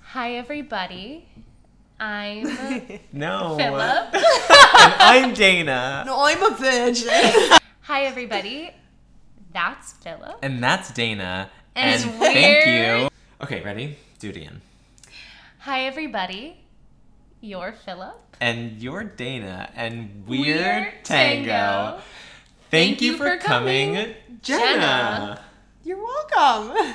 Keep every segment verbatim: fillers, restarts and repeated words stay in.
Hi, everybody. I'm No. Philip. And I'm Dana. No, I'm a virgin. Hi, everybody. That's Philip. And that's Dana. And And, we're- thank you. Okay, ready? Do it again. Hi, everybody. You're Philip. And you're Dana. And we're, We're Tango. Tango. Thank, you for, coming, Jenna. Jenna. You're welcome.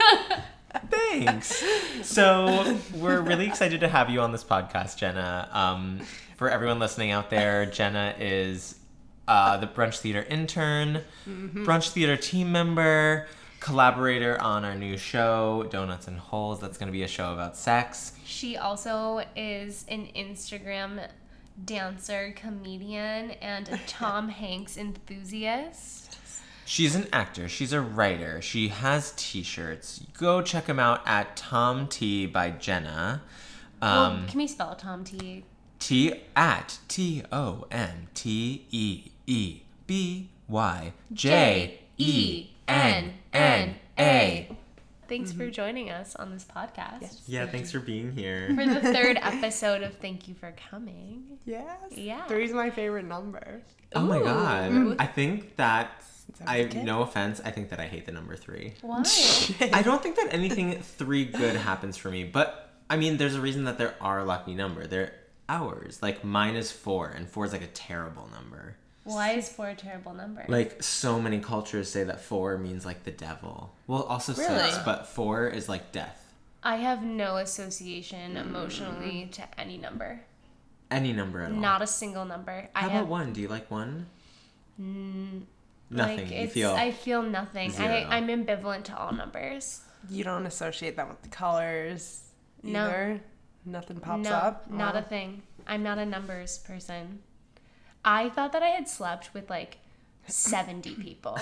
Thanks. So we're really excited to have you on this podcast, Jenna. Um, for everyone listening out there, Jenna is uh, the Brunch Theater intern, mm-hmm. Brunch Theater team member, collaborator on our new show, Donuts and Holes. That's going to be a show about sex. She also is an Instagram dancer, comedian, and a Tom Hanks enthusiast. She's an actor. She's a writer. She has t-shirts. Go check them out at Tom T by Jenna. Um, well, can we spell Tom T? T at T O M T E E B Y J E N N A. Thanks for joining us on this podcast. Yes. Yeah, thanks for being here. For the third episode of Thank You for Coming. Yes. Yeah. Three's my favorite number. Oh my Ooh. god. I think that, Since I I was a kid. no offense, I think that I hate the number three. Why? I don't think that anything three good happens for me, but I mean, there's a reason that there are lucky number. They're ours. Like mine is four, and four is like a terrible number. Why is four a terrible number? Like so many cultures say that four means like the devil. Well, also Really? six, but four is like death. I have no association emotionally to any number. Any number at all. Not a single number. How I about have one? Do you like one? Mm, Nothing. Like, you it's, feel I feel nothing. zero. I, I'm ambivalent to all numbers. You don't associate that with the colors No. either? Nothing pops no, up? not Oh. a thing. I'm not a numbers person. I thought that I had slept with like seventy people.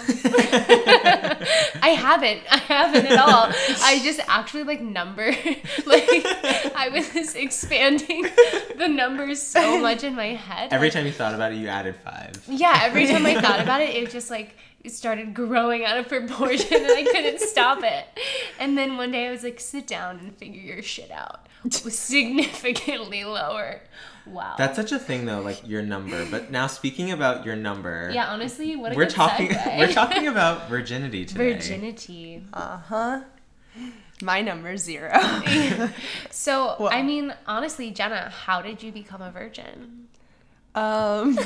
I haven't. I haven't at all. I just actually like number. Like I was expanding the numbers so much in my head. Every like, time you thought about it, you added five. Yeah, every time I thought about it, it just like it started growing out of proportion and I couldn't stop it. And then one day I was like, sit down and figure your shit out. It was significantly lower. Wow. That's such a thing though, like your number. But now speaking about your number, Yeah, honestly, what a we're good talking segue. we're talking about virginity today. Virginity. Uh-huh. My number's zero. So, Well- I mean, honestly, Jenna, how did you become a virgin? Um,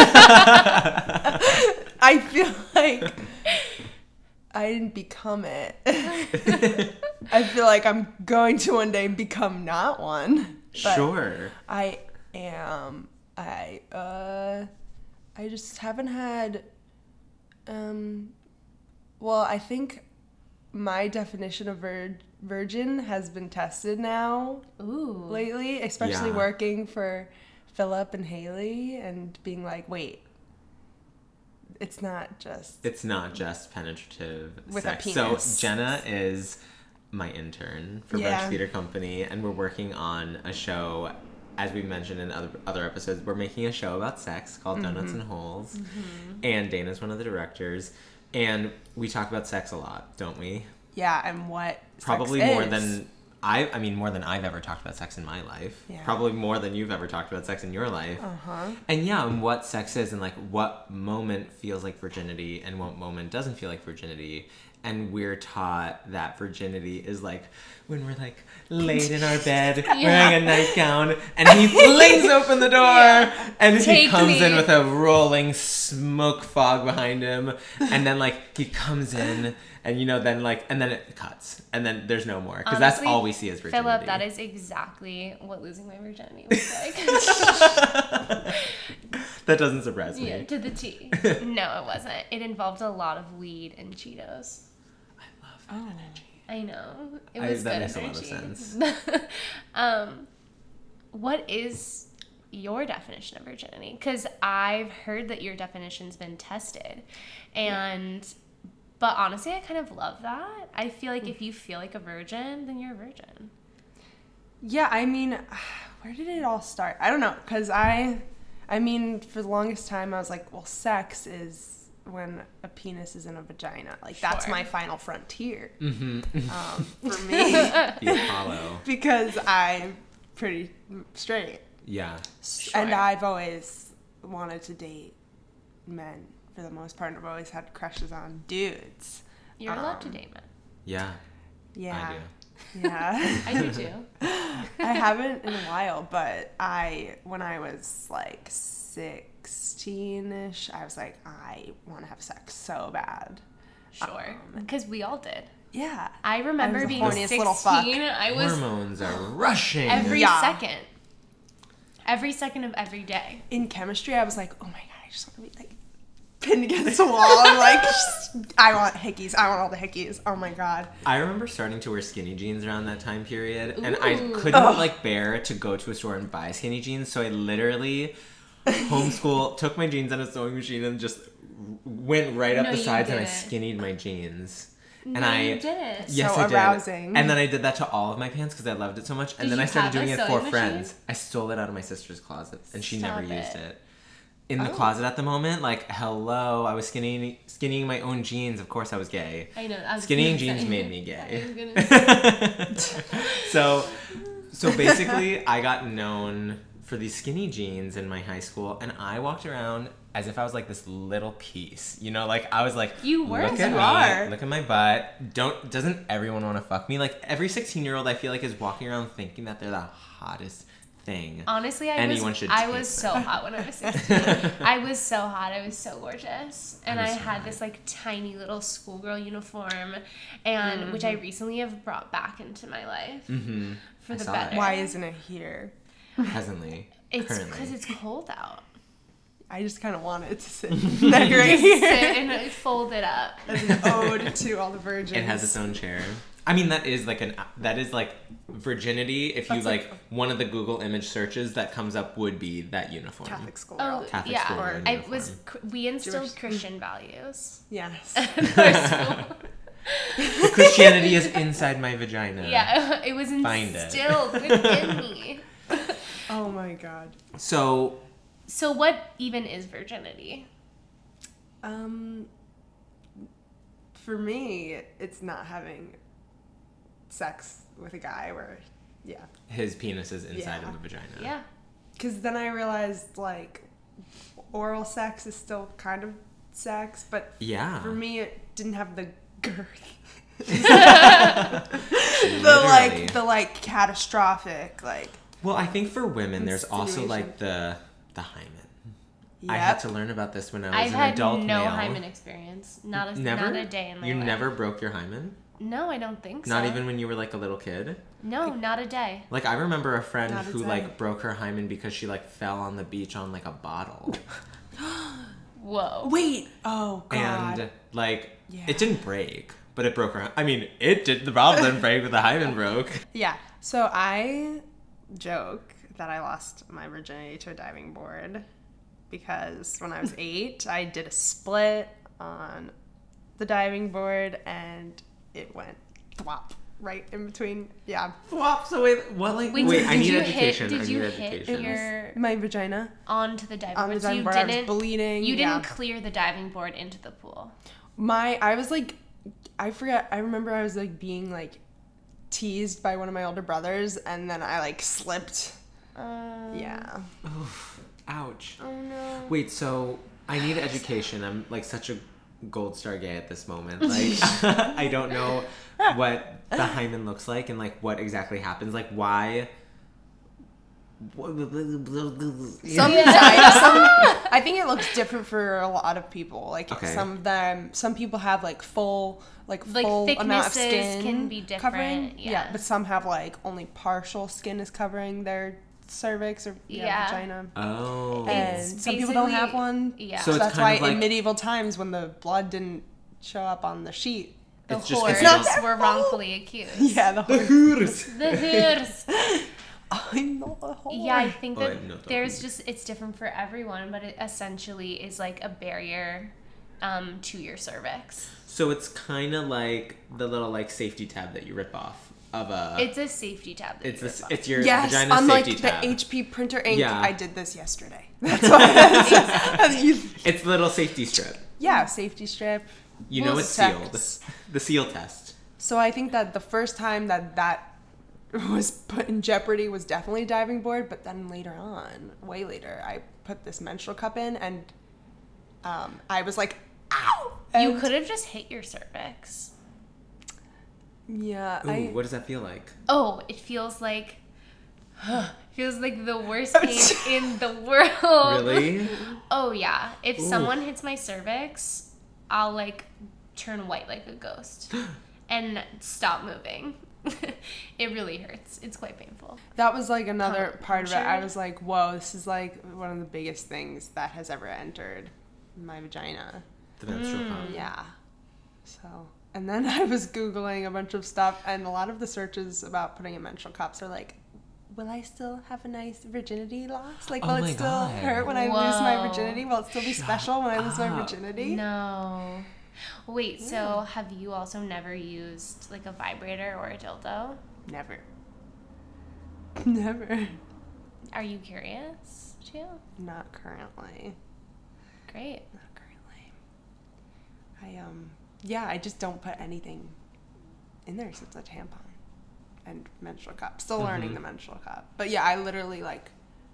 I feel like I didn't become it. I feel like I'm going to one day become not one. But Sure. I am. I uh, I just haven't had. Um, well, I think my definition of vir- virgin has been tested now Ooh. lately, especially Yeah. working for Philip and Haley and being like, wait, it's not just. It's not just penetrative With a sex. penis. So Jenna is my intern for Yeah. Brunch Theater Company, and we're working on a show. As we mentioned in other other episodes, we're making a show about sex called Donuts and Holes, and Dana's one of the directors, and we talk about sex a lot, don't we? Yeah, and what Probably sex more is. than I. I mean, more than I've ever talked about sex in my life. Yeah. Probably more than you've ever talked about sex in your life. Uh-huh. And yeah, and what sex is, and like what moment feels like virginity, and what moment doesn't feel like virginity. And we're taught that virginity is like when we're like laid in our bed wearing a nightgown, and he flings open the door, Yeah. and he Take comes me. in with a rolling smoke fog behind him, and then like he comes in. And you know, then like, and then it cuts, and then there's no more, because that's Honestly, all we see is virginity. Philip, that is exactly what losing my virginity was like. That doesn't surprise me. Yeah, to the T. No, it wasn't. It involved a lot of weed and Cheetos. I love that Oh. energy. I know. It I- was that good makes a lot of energy. sense. um, what is your definition of virginity? Because I've heard that your definition's been tested, and but honestly, I kind of love that. I feel like if you feel like a virgin, then you're a virgin. Yeah, I mean, where did it all start? I don't know, because I, I mean, for the longest time, I was like, well, sex is when a penis is in a vagina. Like that's Sure. my final frontier. Mm-hmm. Um, for me, The Apollo. because I'm pretty straight. Yeah. Sure. And I've always wanted to date men for the most part. I've always had crushes on dudes. You're allowed to Um, date men. Yeah. Yeah. I do. Yeah. I do too. I haven't in a while, but I, when I was like sixteen-ish, I was like, I want to have sex so bad. Sure. Um, Because we all did. Yeah. I remember I was the being horniest sixteen. little fuck. I was Hormones are rushing. every Yeah. second. Every second of every day. In chemistry, I was like, oh my God, I just want to be like pinned against the wall. And like, just, I want hickeys. I want all the hickeys. Oh my God. I remember starting to wear skinny jeans around that time period, and I Ooh. couldn't Ugh. like bear to go to a store and buy skinny jeans, so I literally homeschool took my jeans on a sewing machine and just went right up No, the you sides and I didn't. skinnied my jeans. And no, I you didn't. yes, So I did. arousing. And then I did that to all of my pants because I loved it so much. And Did then you I started have a doing it sewing for machine? friends. I stole it out of my sister's closet, and she never Stop used it. it. In the Oh. closet at the moment, like hello, I was skinny skinnying my own jeans. Of course, I was gay. I know. I was Skinnying gonna jeans say- made me I gay. was gonna say- so, so basically, I got known for these skinny jeans in my high school, and I walked around as if I was like this little piece. You know, like I was like, You were, look at you me, are. look at my butt. Don't doesn't everyone want to fuck me? Like every sixteen year old, I feel like is walking around thinking that they're the hottest thing. Honestly, I Anyone was should I take was so them. hot when I was sixteen. I was so hot. I was so gorgeous, and I I, was so had hot. this like tiny little schoolgirl uniform, and which I recently have brought back into my life Mm-hmm. for I the saw better. it. Why isn't it here? Presently, It's currently. because it's cold out. I just kind of want it to sit like right here. Sit and fold it up. As an ode to all the virgins. It has its own chair. I mean, that is like an that is like virginity. If you That's like, like- one of the Google image searches that comes up would be that uniform. Catholic school. Oh girl. Catholic yeah, school I uniform. was. We instilled Jewish. Christian values. Yes. in our school. The Christianity is inside my vagina. Yeah, it was Find it. instilled within me. Oh my God. So So what even is virginity? Um, for me, it's not having sex with a guy where, yeah. his penis is inside Yeah. of a vagina. Yeah. Because then I realized, like, oral sex is still kind of sex, but Yeah. for me, it didn't have the girth. the, Literally. like, the, like, catastrophic, like, Well, I think for women, there's also Insinuation. like the the hymen. yep. I had to learn about this when I was I've an had adult no male. hymen experience. Not a Never. not a day in my you life. never broke your hymen. No, I don't think so. Not even when you were like a little kid. No, not a day. Like I remember a friend Not a who day. like broke her hymen because she like fell on the beach on like a bottle. Whoa. Wait. Oh, God. And like Yeah. it didn't break, but it broke her. I mean, it did. The bottle didn't break, but the hymen broke. Yeah. So I joke that I lost my virginity to a diving board because when I was eight, I did a split on the diving board and it went thwop right in between. Yeah. Flop. So wait, what? Like Wait, wait, did I need you education. hit? I Did need you education. hit your My vagina onto the diving on the board? So diving you board. I was didn't. bleeding. You yeah. didn't clear the diving board into the pool. My I was like I forget I remember I was like being like teased by one of my older brothers and then I like slipped. Um, Yeah. Oof, ouch. Oh no. Wait, so I need education. I'm like such a gold star gay at this moment. Like I don't know what the hymen looks like and like what exactly happens. Like why Some, di- some I think it looks different for a lot of people. Like Okay. some of them, some people have like full, like Like, full amount of thicknesses skin can be covering. different, yeah. but some have like only partial skin is covering their cervix or yeah, Yeah. vagina. Oh. And It's some people don't have basically- one. Yeah. So So it's that's kind why of like- in medieval times when the blood didn't show up on the sheet. the It's just- whores it's not were wrongfully accused. Yeah, the The whole. Hooters. The whores. I'm not a whore. Yeah, I think Oh, that I'm not that there's weak. just it's different for everyone, but it essentially is like a barrier um, to your cervix. So it's kind of like the little like safety tab that you rip off of a. It's a safety tab. That It's you a, rip off. it's your Yes, vagina's unlike safety the tab. H P printer ink, Yeah. I did this yesterday. That's why. You- It's the little safety strip. Yeah, safety strip. You know Well, it's sex. sealed. The seal test. So I think that the first time that that was put in jeopardy was definitely diving board, but then later on, way later, I put this menstrual cup in, and um, I was like, ow! You And- could have just hit your cervix. Yeah, Ooh, I. what does that feel like? Oh, it feels like feels like the worst pain in the world. Really? Oh yeah. If Ooh. someone hits my cervix, I'll like turn white like a ghost and stop moving. It really hurts. It's quite painful. That was like another part of it. I Punctured? was like, whoa, this is like one of the biggest things that has ever entered my vagina. The menstrual Mm. cup. Yeah. So, and then I was Googling a bunch of stuff, and a lot of the searches about putting in menstrual cups are like, will I still have a nice virginity loss? Like, Oh will my it still God. hurt when I lose my Whoa. virginity? Will it still be Shut special when I lose my up. virginity? No. Wait, so have you also never used like a vibrator or a dildo? Never. Never. Are you curious too? Not currently. Great. Not currently. I, um, yeah, I just don't put anything in there since a tampon and menstrual cup. Still learning Mhm. the menstrual cup. But yeah, I literally, like,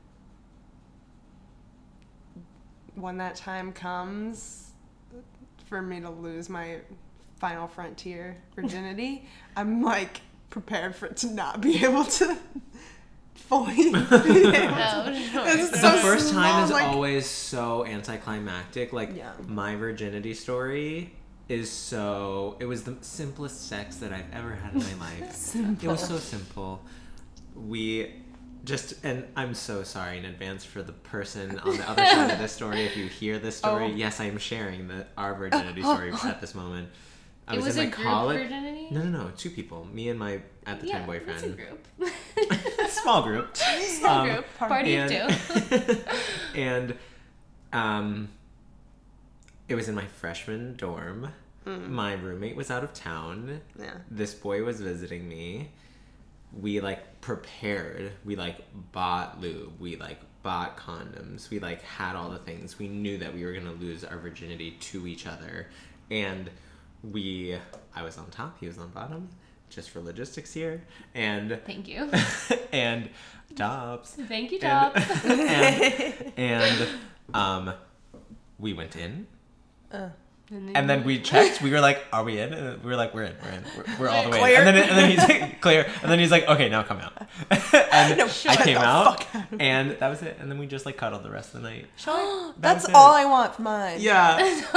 when that time comes for me to lose my final frontier virginity, I'm, like, prepared for it to not be able to fully be able to. Oh, sure. It's The so first time small, is like- always so anticlimactic. Like, Yeah. my virginity story is so... It was the simplest sex that I've ever had in my life. It was so simple. We just... And I'm so sorry in advance for the person on the other side of this story. If you hear this story, Oh. yes, I am sharing the our virginity story at this moment. I It was, was in a my group college... virginity? No, no, no. Two people. Me and my, at the time, boyfriend. It's a group. Small group. Small Um, group. Party of two. and um, it was in my freshman dorm. My roommate was out of town. Yeah. This boy was visiting me. We like prepared. We like bought lube. We like bought condoms. We like had all the things. We knew that we were gonna lose our virginity to each other, and we. I was on top. He was on bottom. Just for logistics here, and Thank you. and tops. Thank you, And, Top. and, and um, we went in, Uh, and then we checked. We were like, "Are we in?" And we were like, "We're in. We're in. We're, we're all the way Clear. in." And then, and then he's like, "Clear." And then he's like, "Okay, now come out." And No, I shut came the out, fuck up. and that was it. And then we just like cuddled the rest of the night. That's was it. all I want for mine. Yeah.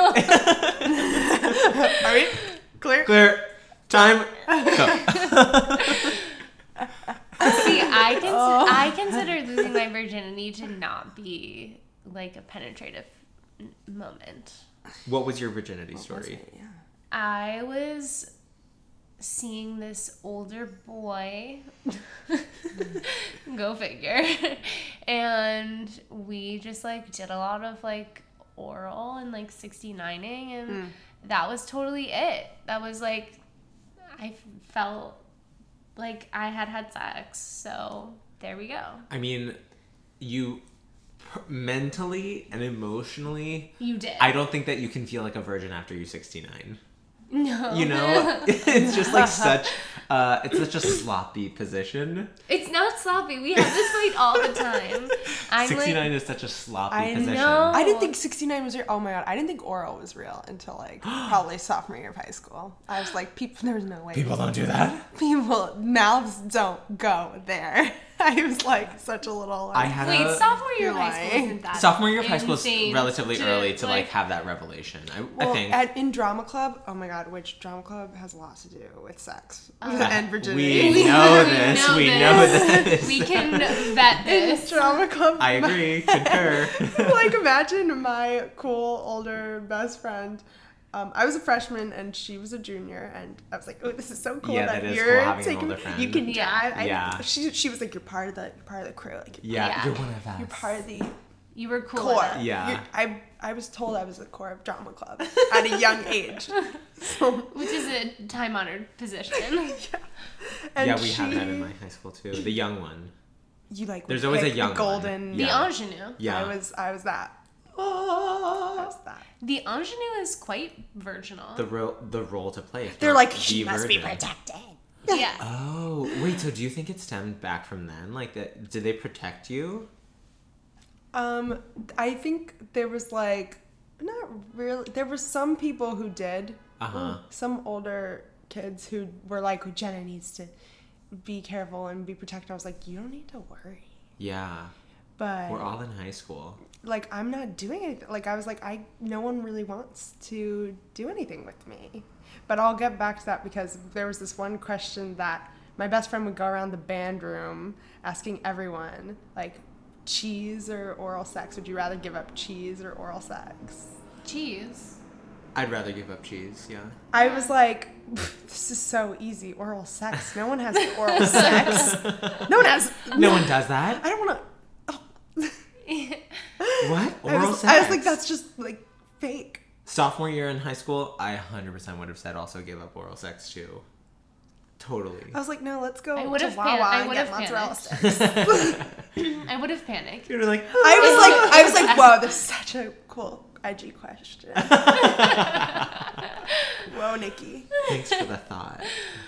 Are we clear? Clear. Time. Go. See, I cons- Oh. I consider losing my virginity to not be like a penetrative n- moment. What was your virginity Was story? it? Yeah. I was seeing this older boy, go figure, and we just like did a lot of like oral and like sixty-nining, and Mm. that was totally it. That was like, I felt like I had had sex, so there we go. I mean, you p- mentally and emotionally. You did. I don't think that you can feel like a virgin after you're sixty-nine. No. You know, it's just like such, uh, it's such a sloppy position. It's not sloppy. We have this fight all the time. I'm sixty-nine like, is such a sloppy I position. know. I didn't think sixty-nine was real. Oh my god, I didn't think oral was real until like probably sophomore year of high school. I was like, people, there's no way. People don't do that. People, mouths don't go there. I was like such a little. Like, I had wait, a sophomore year of You're high school lying. isn't that sophomore year of high school is insane relatively to, early to like have that revelation. I, well, I think. at, in drama club, oh my god, which drama club has a lot to do with sex Uh, and virginity. we know We this. know we this. know this. We can vet this. drama club. I agree. Concur. Like imagine my cool older best friend. Um, I was a freshman and she was a junior, and I was like, "Oh, this is so cool Yeah, that, that is you're cool having an taking. older friend. You can Yeah. drive." I, Yeah. She she was like, "You're part of the you're part of the crew. Like you're, Yeah, Yeah. you're one of us. you're part of the You were cool. core." enough. Yeah. You're- I I was told I was the core of drama club at a young age. So, Which is a time honored position. and yeah, we she, had that in my high school too. The young one. You like There's would always a pick young one. golden. The Yeah. ingenue. Yeah. I was I was that. How's that? The ingenue is quite virginal. The ro- the role to play. if They're not like, the she must be virgin. protected. yeah. Oh, wait, so do you think it stemmed back from then? Like, that, did they protect you? Um, I think there was like, not really. There were some people who did. Uh-huh. Some older kids who were like, Jenna needs to be careful and be protected. I was like, you don't need to worry. Yeah. But We're all in high school. like, I'm not doing anything. Like, I was like, I no one really wants to do anything with me. But I'll get back to that because there was this one question that my best friend would go around the band room asking everyone, like, cheese or oral sex? Would you rather give up cheese or oral sex? Cheese. I'd rather give up cheese, yeah. I was like, this is so easy. Oral sex. No one has oral sex. No one has. No one does that? I don't want to. What? I Oral was, sex? I was like, that's just like fake. Sophomore year in high school, I one hundred percent would have said also give up oral sex too. Totally. I was like, no, let's go I to would've Wawa pan- I and get would've mozzarella panicked. sticks. I would have panicked. You're like, I was like, I was like, whoa, this is such a cool I G question. Whoa, Nikki. thanks for the thought.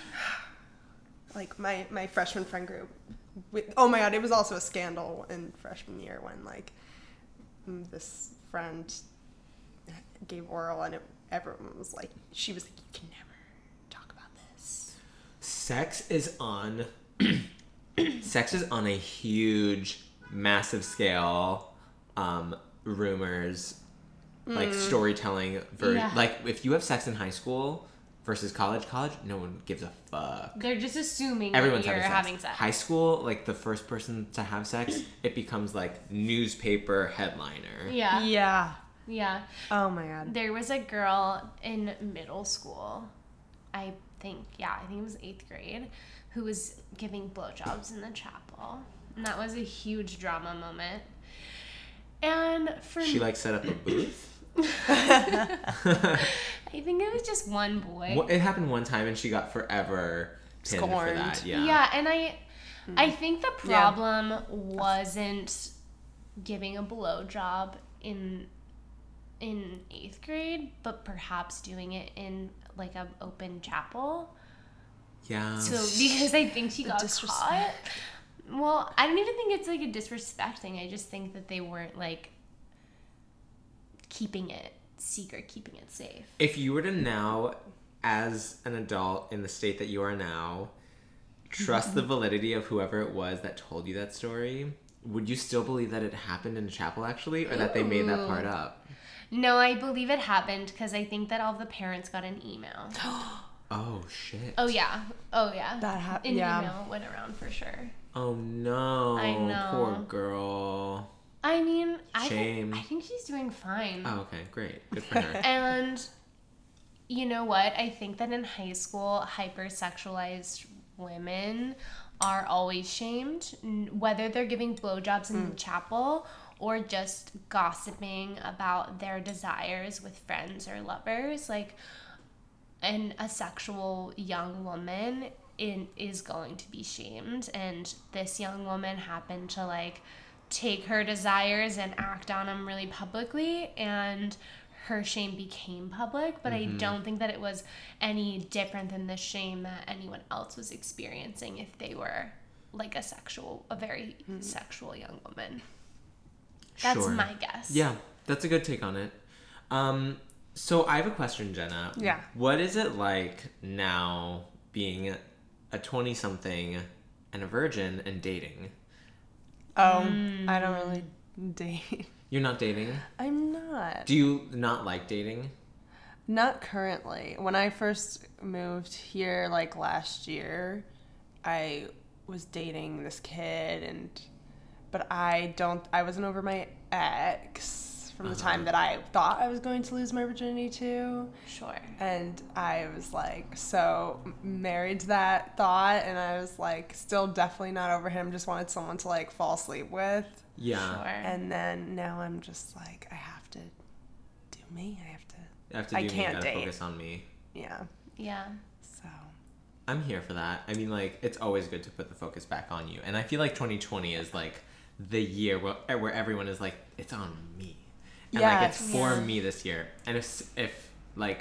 Like my my freshman friend group. With, oh my god, it was also a scandal in freshman year when like this friend gave oral and it, everyone was like, she was like, you can never talk about this. Sex is on sex is on a huge, massive scale. Um, rumors, like storytelling. Ver- Yeah. Like if you have sex in high school versus college, college, no one gives a fuck. They're just assuming Everyone's that you're having sex. having sex. High school, like the first person to have sex, it becomes like newspaper headliner. Yeah. Yeah. Yeah. Oh my god. There was a girl in middle school, I think, yeah, I think it was eighth grade, who was giving blowjobs in the chapel. And that was a huge drama moment. And for She like set up a booth. I think it was just one boy. Well, it happened one time, and she got forever pinned for Scorned. that. Yeah. Yeah, and I I think the problem wasn't giving a blowjob in in eighth grade, but perhaps doing it in like an open chapel. Yeah. So because I think she The got disrespect. caught. Well, I don't even think it's like a disrespect thing. I just think that they weren't like keeping it secret, keeping it safe. If you were to now, as an adult in the state that you are now, trust the validity of whoever it was that told you that story, would you still believe that it happened in a chapel actually, or that they made that part up? No, I believe it happened because I think that all the parents got an email. Oh shit. Oh yeah, oh yeah. That hap- An yeah. email went around for sure. Oh no. I know. Poor girl. I mean, I Shame. think, I think she's doing fine. Oh, okay, great. Good for her. And you know what? I think that in high school, hypersexualized women are always shamed, n- whether they're giving blowjobs in the chapel or just gossiping about their desires with friends or lovers. Like, and a sexual young woman in, is going to be shamed. And this young woman happened to, like, take her desires and act on them really publicly, and her shame became public, but Mm-hmm. I don't think that it was any different than the shame that anyone else was experiencing if they were like a sexual, a very sexual young woman. That's Sure. my guess. Yeah, that's a good take on it. Um, so I have a question, Jenna. Yeah. What is it like now being a twenty-something and a virgin and dating? Oh, I don't really date. You're not dating? I'm not. Do you not like dating? Not currently. When I first moved here, like last year, I was dating this kid, and but I don't. I wasn't over my ex from the time that I thought I was going to lose my virginity to, Sure. and I was like so married to that thought, and I was like still definitely not over him. Just wanted someone to like fall asleep with, Yeah. Sure. and then now I'm just like I have to do me. I have to. I have to do I me, can't gotta date. focus on me. Yeah. Yeah. So. I'm here for that. I mean, like, it's always good to put the focus back on you. And I feel like twenty twenty is, like, the year where, where everyone is like, it's on me. And like it's Yes. for Yeah. me this year. And if if like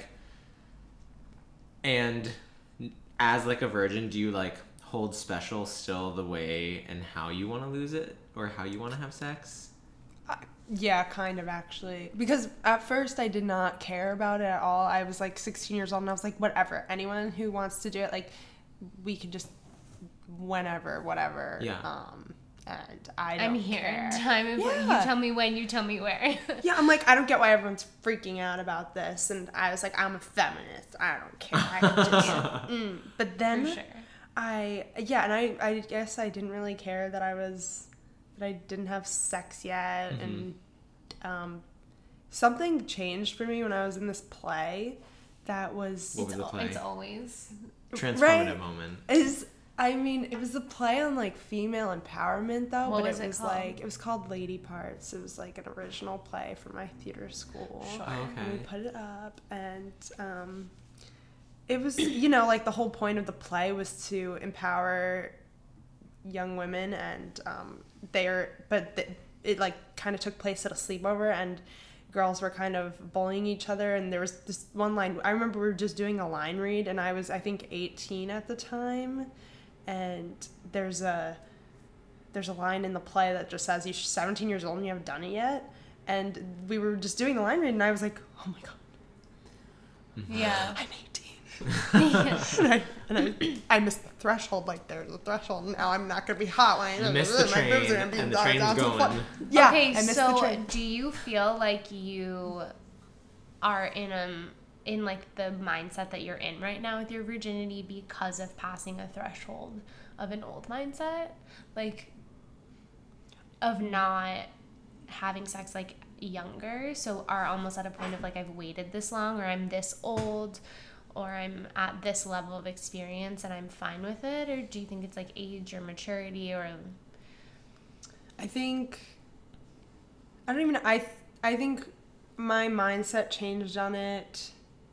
and as like a virgin, do you like hold special still the way and how you want to lose it or how you want to have sex? Yeah, kind of actually. Because at first I did not care about it at all. I was like sixteen years old and I was like, whatever. Anyone who wants to do it, like, we can just whenever, whatever. Yeah. Um, and I don't I'm here. care. Time of Yeah. you tell me when, you tell me where. Yeah, I'm like, I don't get why everyone's freaking out about this. And I was like, I'm a feminist. I don't care. I can just, mm. But then For sure. I, yeah, and I, I guess I didn't really care that I was, that I didn't have sex yet. Mm-hmm. And um, something changed for me when I was in this play that was, What was the al- play? It's always. Transformative Right. moment. is, I mean, it was a play on like female empowerment though, What but was it it was called? like, it was called Lady Parts. It was like an original play for my theater school. Sure. Oh, And we okay. put it up, and um, it was, you know, like the whole point of the play was to empower young women, and um, they're, but th- it like kind of took place at a sleepover, and girls were kind of bullying each other, and there was this one line, I remember we were just doing a line read, and I was, I think, eighteen at the time, and there's a, there's a line in the play that just says, you're seventeen years old and you haven't done it yet, and we were just doing the line read, and I was like, oh my god, Yeah. I'm eighteen. Yeah. and I, and I, I missed the threshold. Like, there's a threshold. Now I'm not gonna be hot when I You missed the my train, boobs are gonna be and the down- train's down to the going. floor. Yeah, Okay, I missed the so train. do you feel like you are in um in like the mindset that you're in right now with your virginity because of passing a threshold of an old mindset? Like of not having sex like younger, so are almost at a point of like I've waited this long or I'm this old or I'm at this level of experience and I'm fine with it? Or do you think it's like age or maturity or I think I don't even I th- I think my mindset changed on it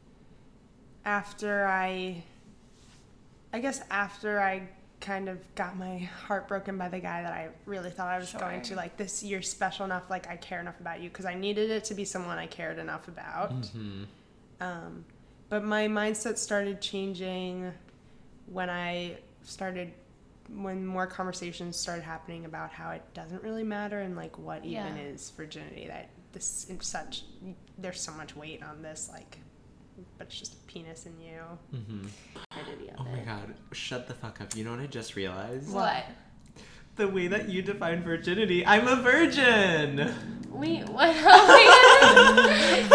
after I I guess after I kind of got my heart broken by the guy that I really thought I was Sure. going to, like, this, you're special enough, like, I care enough about you, because I needed it to be someone I cared enough about. Mm-hmm. Um, but my mindset started changing when I started, when more conversations started happening about how it doesn't really matter and like what even Yeah. is virginity. That this in such, there's so much weight on this, like, but it's just a penis in you. Mm-hmm. validity of Oh my it? god, shut the fuck up. You know what I just realized? What? The way that you define virginity. I'm a virgin! Wait, what? Oh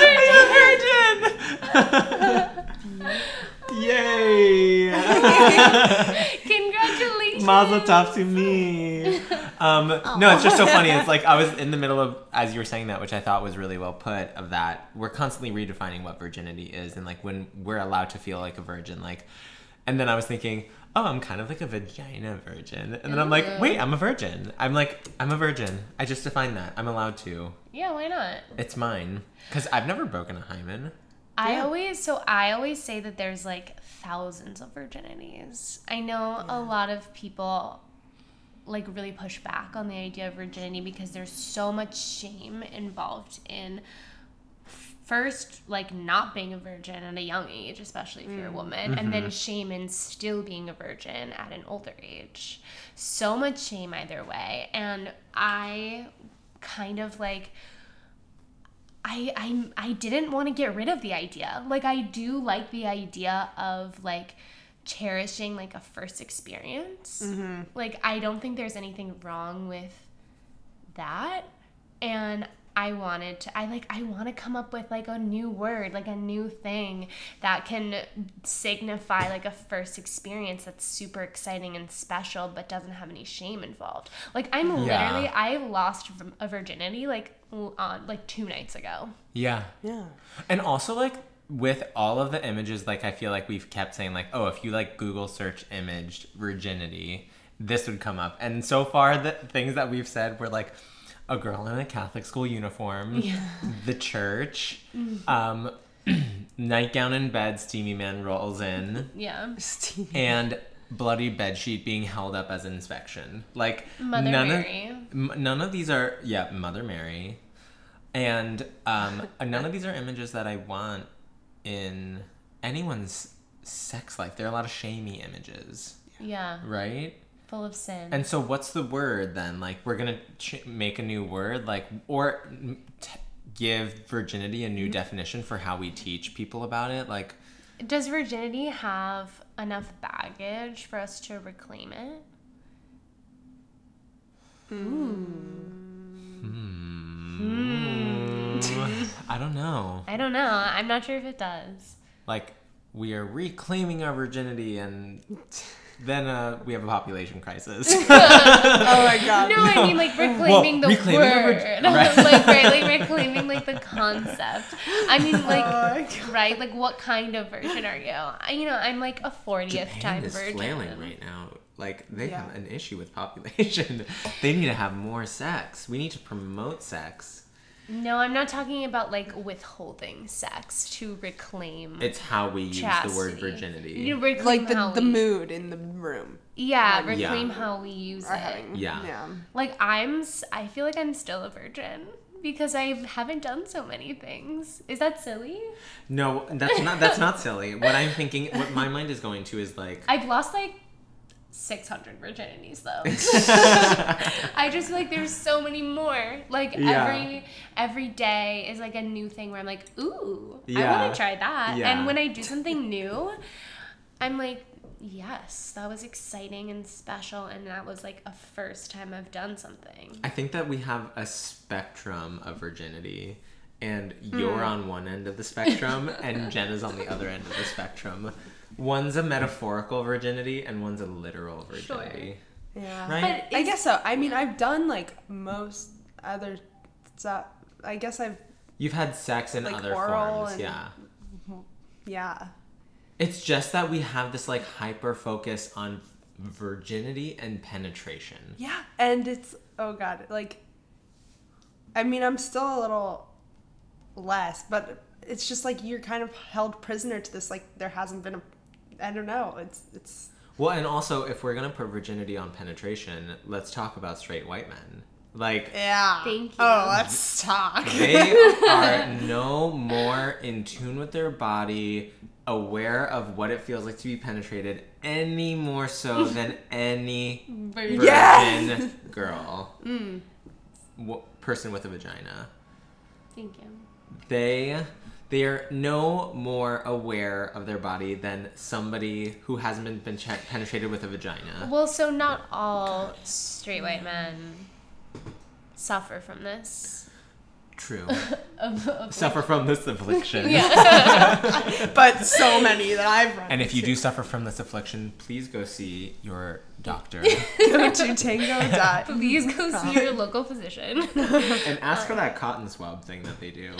I'm a virgin! Yay! Congratulations! Mazel tov to me. Um, no, it's just so funny. It's like I was in the middle of, as you were saying that, which I thought was really well put, of that we're constantly redefining what virginity is and like when we're allowed to feel like a virgin. Like, and then I was thinking, oh, I'm kind of like a vagina virgin. And then I'm like, wait, I'm a virgin. I'm like, I'm a virgin. I just defined that. I'm allowed to. Yeah, why not? It's mine. Because I've never broken a hymen. I Yeah. always so I always say that there's like thousands of virginities. I know a lot of people like really push back on the idea of virginity because there's so much shame involved in first like not being a virgin at a young age, especially if you're a woman, and then shame in still being a virgin at an older age. So much shame either way. And I kind of like I I I didn't want to get rid of the idea. Like I do like the idea of like cherishing like a first experience. Mm-hmm. Like I don't think there's anything wrong with that. And I wanted to I like I want to come up with like a new word, like a new thing that can signify like a first experience that's super exciting and special but doesn't have any shame involved. Like I'm Yeah. literally I lost a virginity like on like two nights ago. Yeah. Yeah. And also, like, with all of the images, like, I feel like we've kept saying, like, oh, if you, like, Google search image virginity, this would come up. And so far, the things that we've said were, like, a girl in a Catholic school uniform, Yeah. the church, um, nightgown in bed, steamy man rolls in, Yeah. and bloody bedsheet being held up as inspection. Like, Mother none Mary. of m- none of these are, yeah, Mother Mary. And um, none of these are images that I want in anyone's sex life. There are a lot of shamey images, Yeah. right? Full of sin. And so what's the word then? Like, we're going to ch- make a new word? Like, or t- give virginity a new definition for how we teach people about it? Like, Does virginity have enough baggage for us to reclaim it? I don't know. I don't know. I'm not sure if it does. Like, we are reclaiming our virginity, and then uh, we have a population crisis. Oh my god. No, I mean like reclaiming Well, the reclaiming the word, virgin- right. like right, like reclaiming like the concept. I mean, like Oh my God. right, like what kind of virgin are you? I, you know, I'm like a fortieth Japan time is virgin. flailing right now. Like, they Yeah. have an issue with population. They need to have more sex. We need to promote sex. No, I'm not talking about like withholding sex to reclaim. It's how we use chastity. the word virginity. You reclaim Like the, how the we, mood in the room. Yeah, Like, reclaim Yeah. how we use Are it. having, Yeah. yeah. Like I'm, s- I feel like I'm still a virgin because I haven't done so many things. Is that silly? No, that's not that's not silly. What I'm thinking, what my mind is going to is like, I've lost like six hundred virginities though. I just feel like there's so many more. Like Yeah. every every day is like a new thing where I'm like, ooh, I Yeah. want to try that. Yeah. And when I do something new, I'm like, yes, that was exciting and special, and that was like a first time I've done something. I think that we have a spectrum of virginity, and you're on one end of the spectrum, and Jenna's on the other end of the spectrum. One's a metaphorical virginity, and one's a literal virginity. Yeah. Right? But I is- guess so. I mean, I've done like most other stuff. I guess I've, You've had sex in Like other oral forms, and- yeah. yeah. It's just that we have this like hyper focus on virginity and penetration. Yeah. And it's, oh God, like, I mean, I'm still a little less, but it's just like you're kind of held prisoner to this. Like, there hasn't been a, I don't know. It's, it's, Well, and also, if we're gonna put virginity on penetration, let's talk about straight white men. Like, yeah. Thank you. Oh, let's talk. they are no more in tune with their body, aware of what it feels like to be penetrated, any more so than any Virgin. virgin Yes! girl, w- person with a vagina. Thank you. They they are no more aware of their body than somebody who hasn't been, been ch- penetrated with a vagina. Well, so not all straight white men suffer from this. True. Of, of Suffer from this affliction. But so many that I've run And if you into. do suffer from this affliction, please go see your doctor go to tango dot. Please go see your local physician. and ask for that cotton swab thing that they do.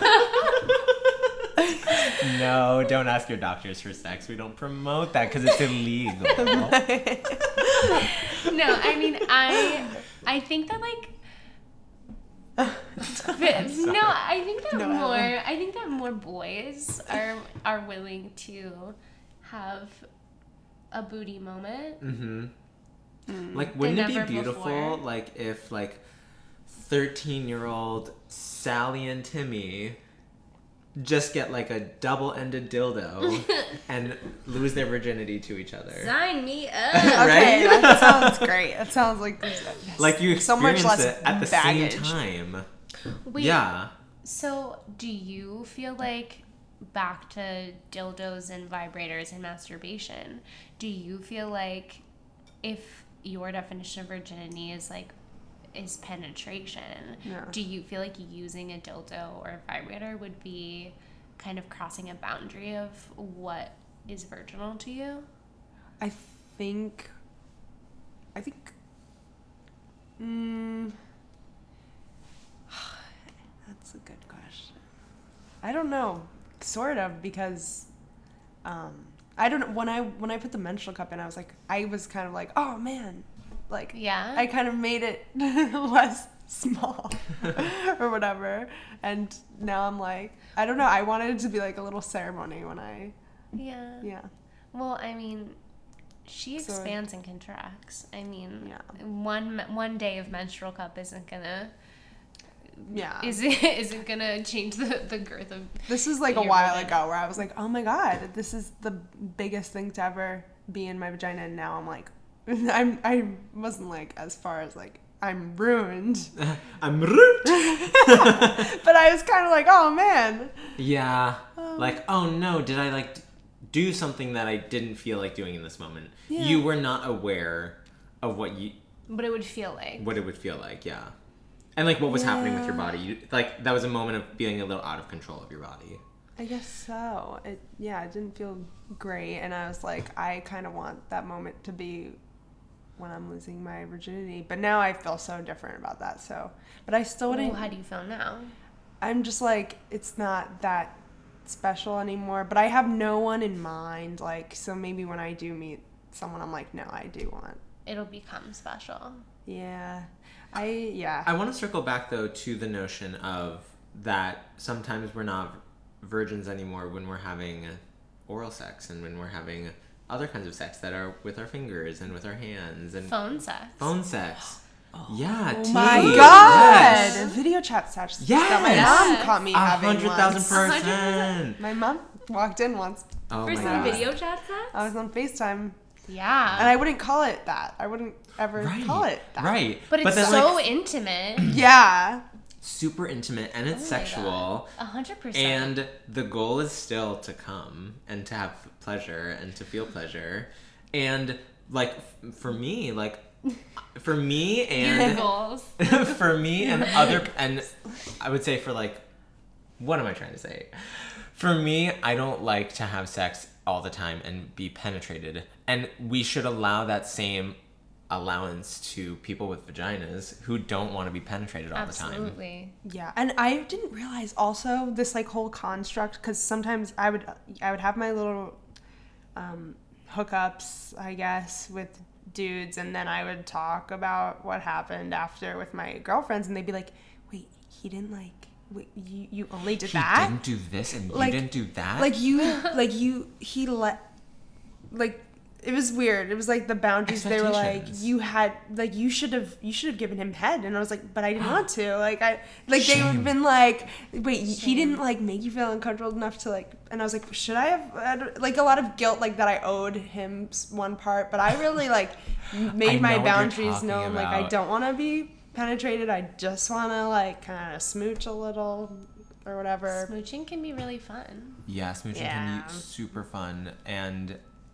No, don't ask your doctors for sex. We don't promote that because it's illegal. No, I mean I I think that like but, no, I think that No, more Ellen. I think that more boys are are willing to have a booty moment. Mm-hmm. Like, wouldn't it be never beautiful, before. like, if, like, thirteen-year-old Sally and Timmy just get, like, a double-ended dildo and lose their virginity to each other? Sign me up. Okay, Right? that sounds great. That sounds like there's Like, you so much experience less it at the baggage. same time. Wait, Yeah. So, do you feel like, back to dildos and vibrators and masturbation, do you feel like if your definition of virginity is like is penetration, Yeah. do you feel like using a dildo or a vibrator would be kind of crossing a boundary of what is virginal to you? I think. I think. Mm, that's a good question. I don't know. Sort of, because um, I don't know. When I when I put the menstrual cup in, I was like, I was kind of like, oh man, like Yeah. I kind of made it less small or whatever. And now I'm like, I don't know. I wanted it to be like a little ceremony when I, Yeah. yeah. Well, I mean, she So- expands and contracts. I mean, Yeah. one one day of menstrual cup isn't gonna Yeah. is it is it gonna change the, the girth of This is like a your while vagina? ago where I was like, oh my god, this is the biggest thing to ever be in my vagina, and now I'm like, I'm I wasn't like as far as like I'm ruined, I'm rude. but I was kind of like, oh man. Yeah. Um, like, oh no, did I like do something that I didn't feel like doing in this moment? Yeah. You were not aware of what you what it would feel like. what it would feel like, yeah. And like what was happening with your Yeah. body. You, like that was a moment of feeling a little out of control of your body. I guess so. It yeah, it didn't feel great, and I was like, I kind of want that moment to be when I'm losing my virginity. But now I feel so different about that. So, but I still wouldn't. Well, how do you feel now? I'm just like, it's not that special anymore. But I have no one in mind. Like, so maybe when I do meet someone, I'm like, no, I do want. It'll become special. Yeah, I yeah. I want to circle back though to the notion of that sometimes we're not virgins anymore when we're having oral sex and when we're having other kinds of sex that are with our fingers and with our hands and Phone sex. phone sex. Yeah, Oh tea. my god! Yes. Video chat sex. Yes. That my mom caught me A having hundred thousand once. percent. My mom walked in once. Oh For my some god. video chat sex? I was on FaceTime, Yeah. and I wouldn't call it that. I wouldn't ever Right. call it that. Right. but it's then, so like, intimate. Yeah. super intimate and it's Oh my sexual. A hundred percent. And the goal is still to come and to have pleasure and to feel pleasure. And like f- for me, like for me and goals. for me and other and I would say for like what am I trying to say? For me, I don't like to have sex all the time and be penetrated. And we should allow that same allowance to people with vaginas who don't want to be penetrated all the time. Absolutely. Yeah, and I didn't realize also this like whole construct, because sometimes I would I would have my little um, hookups, I guess, with dudes, and then I would talk about what happened after with my girlfriends, and they'd be like, "Wait, he didn't like wait, you you only did He that? didn't do this and Like- you didn't do that? Like you like you he let like." It was weird. It was like the boundaries. They were like, Expectations. you had like you should have you should have given him head, and I was like, but I didn't want to. Like I like they would have Shame. been like, wait, he Shame. didn't like make you feel uncomfortable enough to like. And I was like, should I have I don't- like a lot of guilt like that I owed him s- one part, but I really like made I my know what you're boundaries talking known. Like I about. don't want to be penetrated. I just want to like kind of smooch a little or whatever. Smooching can be really fun. yeah, smooching can Yeah. be super fun. And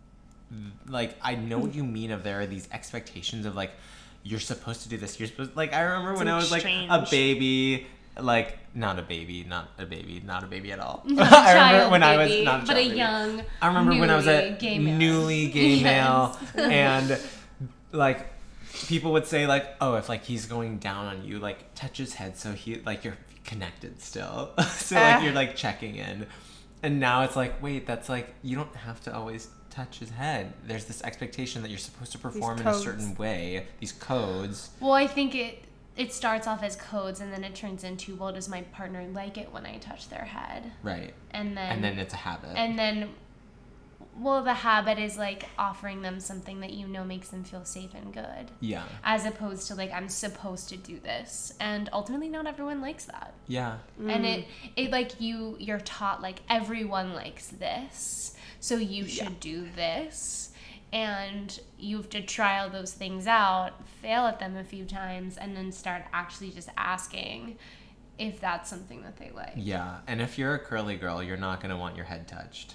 like, I know what you mean of there are these expectations of like, you're supposed to do this. You're supposed like, I remember It's when an I was like a exchange. baby, like not a baby, not a baby, not a baby at all. Not I a remember child when I was baby, not a but child a baby. young. I remember when I was a newly gay male. newly gay Yes. male, and like people would say like, oh, if like he's going down on you, like touch his head so he like you're connected still, so like Ah. you're like checking in. And now it's like, wait, that's like you don't have to always touch his head. There's this expectation that you're supposed to perform in a codes. certain way. These codes. Well, I think it it starts off as codes, and then it turns into, well, does my partner like it when I touch their head? Right. And then And then it's a habit. and then well, the habit is like offering them something that you know makes them feel safe and good, yeah. as opposed to like, I'm supposed to do this, and ultimately not everyone likes that. Yeah. And it it like you you're taught like everyone likes this, so you should do this, and you have to try all those things out, fail at them a few times, and then start actually just asking if that's something that they like. Yeah. And if you're a curly girl, you're not gonna want your head touched.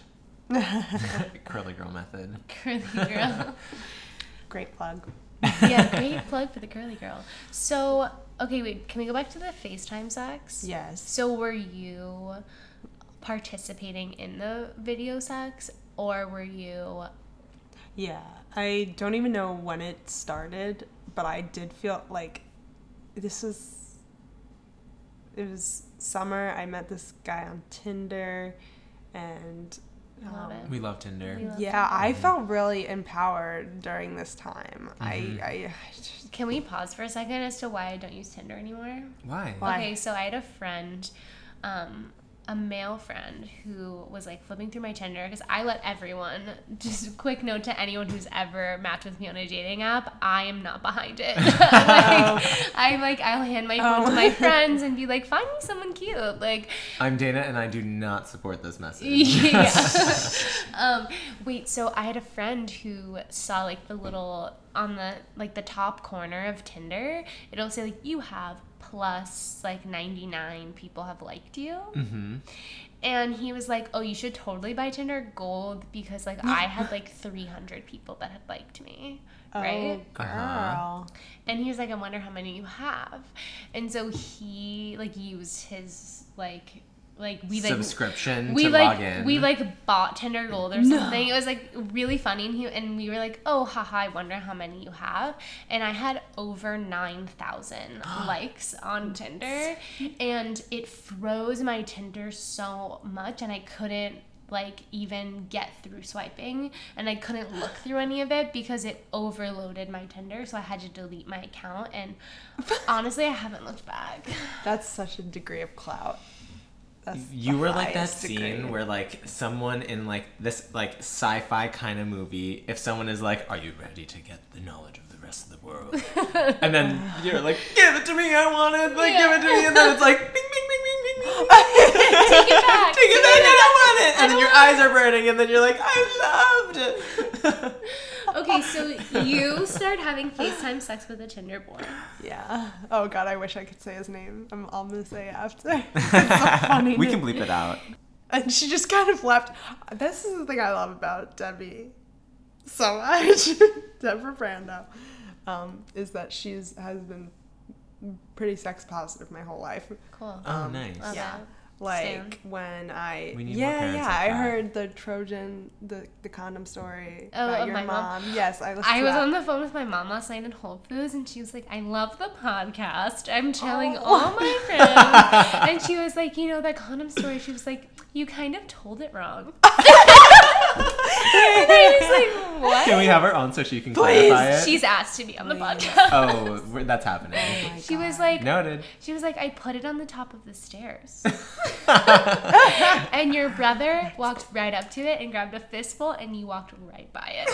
Curly girl method. Curly girl. Great plug. Yeah, great plug for the curly girl. So, okay, wait, can we go back to the FaceTime sex? Yes. So were you participating in the video sex, or were you Yeah, I don't even know when it started, but I did feel like this was it was summer. I met this guy on Tinder, and I love um, it. We love Tinder. We love yeah, I felt really empowered during this time. I, I, I just, Can we pause for a second as to why I don't use Tinder anymore? Why? Why? Okay, so I had a friend um, a male friend who was like flipping through my Tinder because I let everyone, just a quick note to anyone who's ever matched with me on a dating app, I am not behind it. Like, I'm like, I'll hand my phone Oh. to my friends and be like, find me someone cute. Like, I'm Dana, and I do not support this message. yeah. um, wait, so I had a friend who saw like the little, on the, like the top corner of Tinder, it'll say like, you have plus like ninety-nine people have liked you. Mm-hmm. And he was like, oh, you should totally buy Tinder Gold because like I had like three hundred people that had liked me. Right? Oh, girl. Uh-huh. And he was like, I wonder how many you have. And so he like used his like like we like Subscription we to like log in. we like bought Tinder Gold or No. something. It was like really funny, and he and we were like, oh, haha, I wonder how many you have. And I had over nine thousand likes on Tinder, and it froze my Tinder so much, and I couldn't like even get through swiping, and I couldn't look through any of it because it overloaded my Tinder, so I had to delete my account. And honestly, I haven't looked back. That's such a degree of clout. That's You the were like that highest scene degree. where like someone in like this like sci-fi kind of movie, if someone is like, "Are you ready to get the knowledge of the rest of the world?" and then you're like, "Give it to me, I want it." Like, Yeah. give it to me, and then it's like, "Bing, bing, bing, bing, bing, bing." Take it back. Take it back, I don't want it. I And then your don't eyes are burning, and then you're like, "I loved it." Okay, so you start having FaceTime sex with a Tinder boy. Yeah. Oh god, I wish I could say his name. I'm, I'm gonna say it after. It's so funny. We can bleep it out. And she just kind of left. This is the thing I love about Debbie so much. Deborah Brando. Um, is that she's has been pretty sex positive my whole life. Cool. Oh, nice. Love Yeah. that. Like Stan. when I We need more yeah parents yeah like I that. heard the Trojan the the condom story Oh, about of your my mom. mom? Yes, I listened I to was that. on the phone with my mom last night in Whole Foods, and she was like, I love the podcast. I'm telling Oh. all my friends. And she was like, you know, that condom story, she was like, you kind of told it wrong. And I was like, what? Can we have her on so she can Please. clarify it? She's asked to be on the Please. podcast. Oh, we're- that's happening. Oh my She was God. like, Noted. she was like, I put it on the top of the stairs. And your brother walked right up to it and grabbed a fistful, and you walked right by it.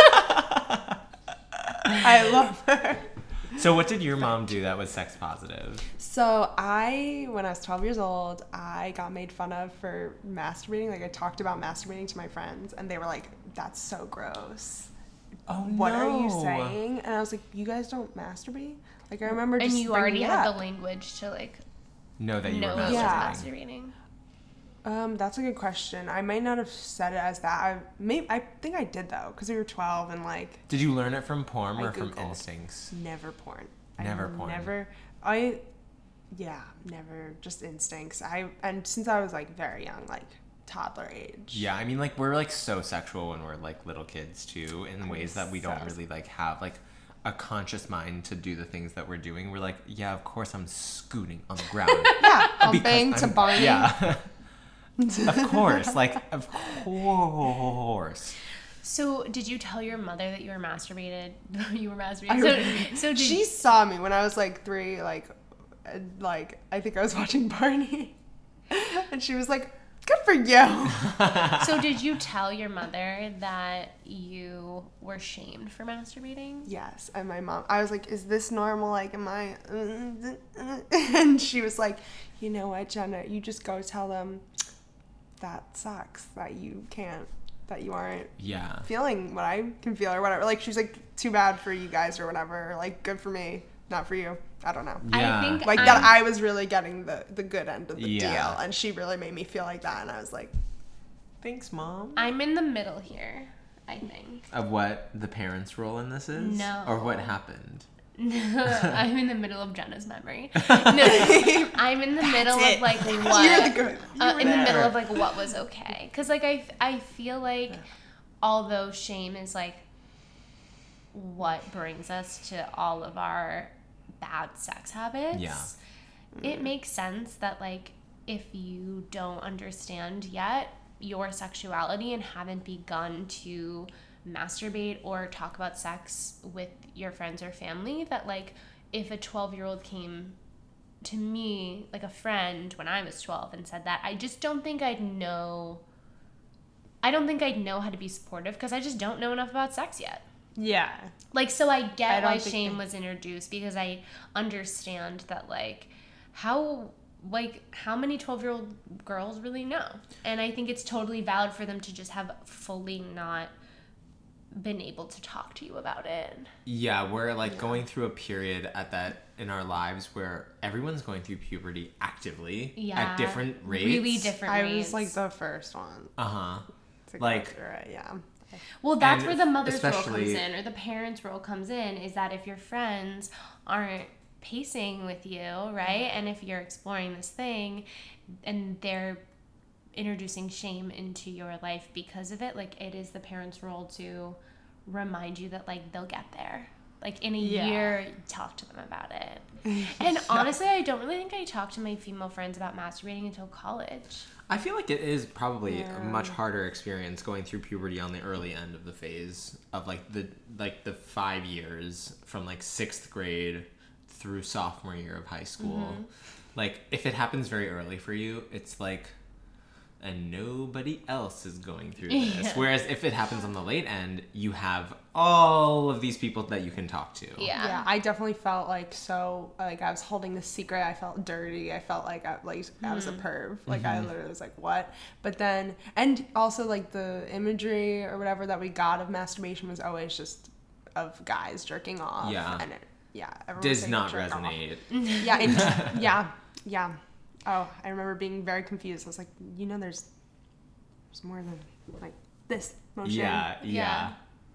I love her. So what did your mom do that was sex positive? So I, when I was twelve years old, I got made fun of for masturbating. Like I talked about masturbating to my friends, and they were like, "That's so gross. Oh What are you no. saying?" And I was like, "You guys don't masturbate?" Like I remember And just you already bringing it had up. the language to like Know that you know were that Yeah. was masturbating. masturbating. Um, that's a good question. I might not have said it as that. I may, I think I did though, because we were twelve and like Did you learn it from porn I or from Googled. instincts? never porn. Never I porn. Never. I, yeah, never. Just instincts. I and since I was like very young, like toddler age. Yeah, I mean, like we're like so sexual when we're like little kids too, in ways that we don't So- really like have like a conscious mind to do the things that we're doing. We're like, yeah, of course I'm scooting on the ground. Yeah, Because humping to I'm- barney. Yeah. Of course, like of course. So, did you tell your mother that you were masturbated? you were I masturbating. So, so did she saw me when I was like three, like, uh, like I think I was watching Barney, and she was like, "Good for you." so did you tell your mother that you were shamed for masturbating? Yes, and my mom, I was like, "Is this normal? Like, am I?" And she was like, "You know what, Jenna? You just go tell them that sucks. That you can't. That you aren't Yeah. feeling what I can feel or whatever." Like, she was like, "Too bad for you guys or whatever. Like, good for me, not for you." I don't know. Yeah. I think Like I'm, that I was really getting the, the good end of the Yeah. deal, and she really made me feel like that, and I was like, Thanks, Mom. I'm in the middle here, I think. Of what the parents' role in this is? No. Or what happened? I'm in the middle of Jenna's memory. No, I'm in the middle it. of like what "You're the good." You uh, were in the there. middle of like what was okay, because like I I feel like although shame is like what brings us to all of our bad sex habits, Yeah. it makes sense that like if you don't understand yet your sexuality and haven't begun to masturbate or talk about sex with your friends or family, that like if a twelve year old came to me, like a friend when I was twelve and said that, I just don't think I'd know. I don't think I'd know how to be supportive because I just don't know enough about sex yet. Yeah. Like, so I get I don't why think shame they- was introduced because I understand that, like, how, like, how many twelve-year-old girls really know? And I think it's totally valid for them to just have fully not been able to talk to you about it. Yeah, we're like going through a period at that in our lives where everyone's going through puberty actively Yeah. at different rates. Really different I rates. was like the first one. Uh-huh. To go Like- through it, yeah. Well, that's And where the mother's role comes especially- in, or the parent's role comes in, is that if your friends aren't pacing with you, right? And if you're exploring this thing and they're introducing shame into your life because of it, like, it is the parent's role to remind you that, like, they'll get there. Like, in a Yeah. year, talk to them about it. And honestly, I don't really think I talked to my female friends about masturbating until college. I feel like it is probably Yeah. a much harder experience going through puberty on the early end of the phase of like the like the five years from like sixth grade through sophomore year of high school. Mm-hmm. Like if it happens very early for you, it's like and nobody else is going through this. Yeah. Whereas if it happens on the late end, you have all of these people that you can talk to. Yeah. Yeah, I definitely felt like so like I was holding this secret. I felt dirty. I felt like I like I was a perv. Like I literally was like, what? But then and also like the imagery or whatever that we got of masturbation was always just of guys jerking off. Yeah. And it, yeah, everyone was Does saying not jerk off. resonate. Yeah, and, yeah, yeah. Oh, I remember being very confused. I was like, you know, there's there's more than like this motion. Yeah, yeah. Yeah.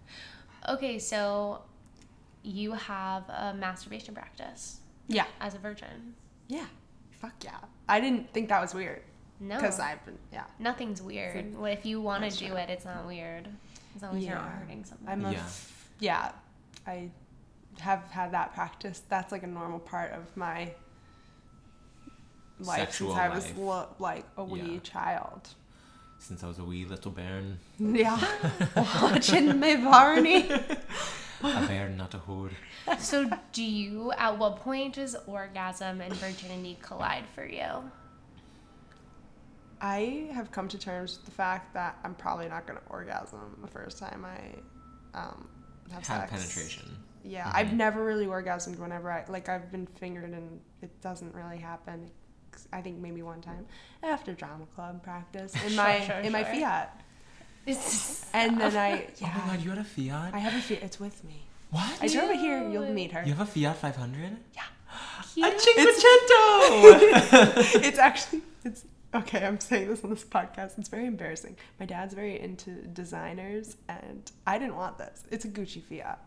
Okay, so you have a masturbation practice Yeah. as a virgin. Yeah. Fuck yeah. I didn't think that was weird. No. Because I've been, yeah. Nothing's weird. Well, if you want to That's do true. it, it's not weird. As long as you're not Yeah. hurting someone. I'm a, Yeah. f- yeah. I have had that practice. That's like a normal part of my life Sexual since I was life. lo- like a wee Yeah. child. Since I was a wee little bairn. Yeah. Watching me Barney. A bairn, not a whore. So, do you, at what point does orgasm and virginity collide for you? I have come to terms with the fact that I'm probably not going to orgasm the first time I um, have, Have sex. penetration. Yeah, Mhm. I've never really orgasmed whenever I, like, I've been fingered and it doesn't really happen. I think maybe one time after drama club practice in Sure, my sure, in my sure. Fiat. It's And then I, Oh my yeah, god, you had a Fiat? I have a Fiat. It's with me. What? I drove it here. You'll meet her. You have a Fiat five hundred? cute. A Cinquecento! It's actually, it's, okay, I'm saying this on this podcast. It's very embarrassing. My dad's very into designers, and I didn't want this. It's a Gucci Fiat.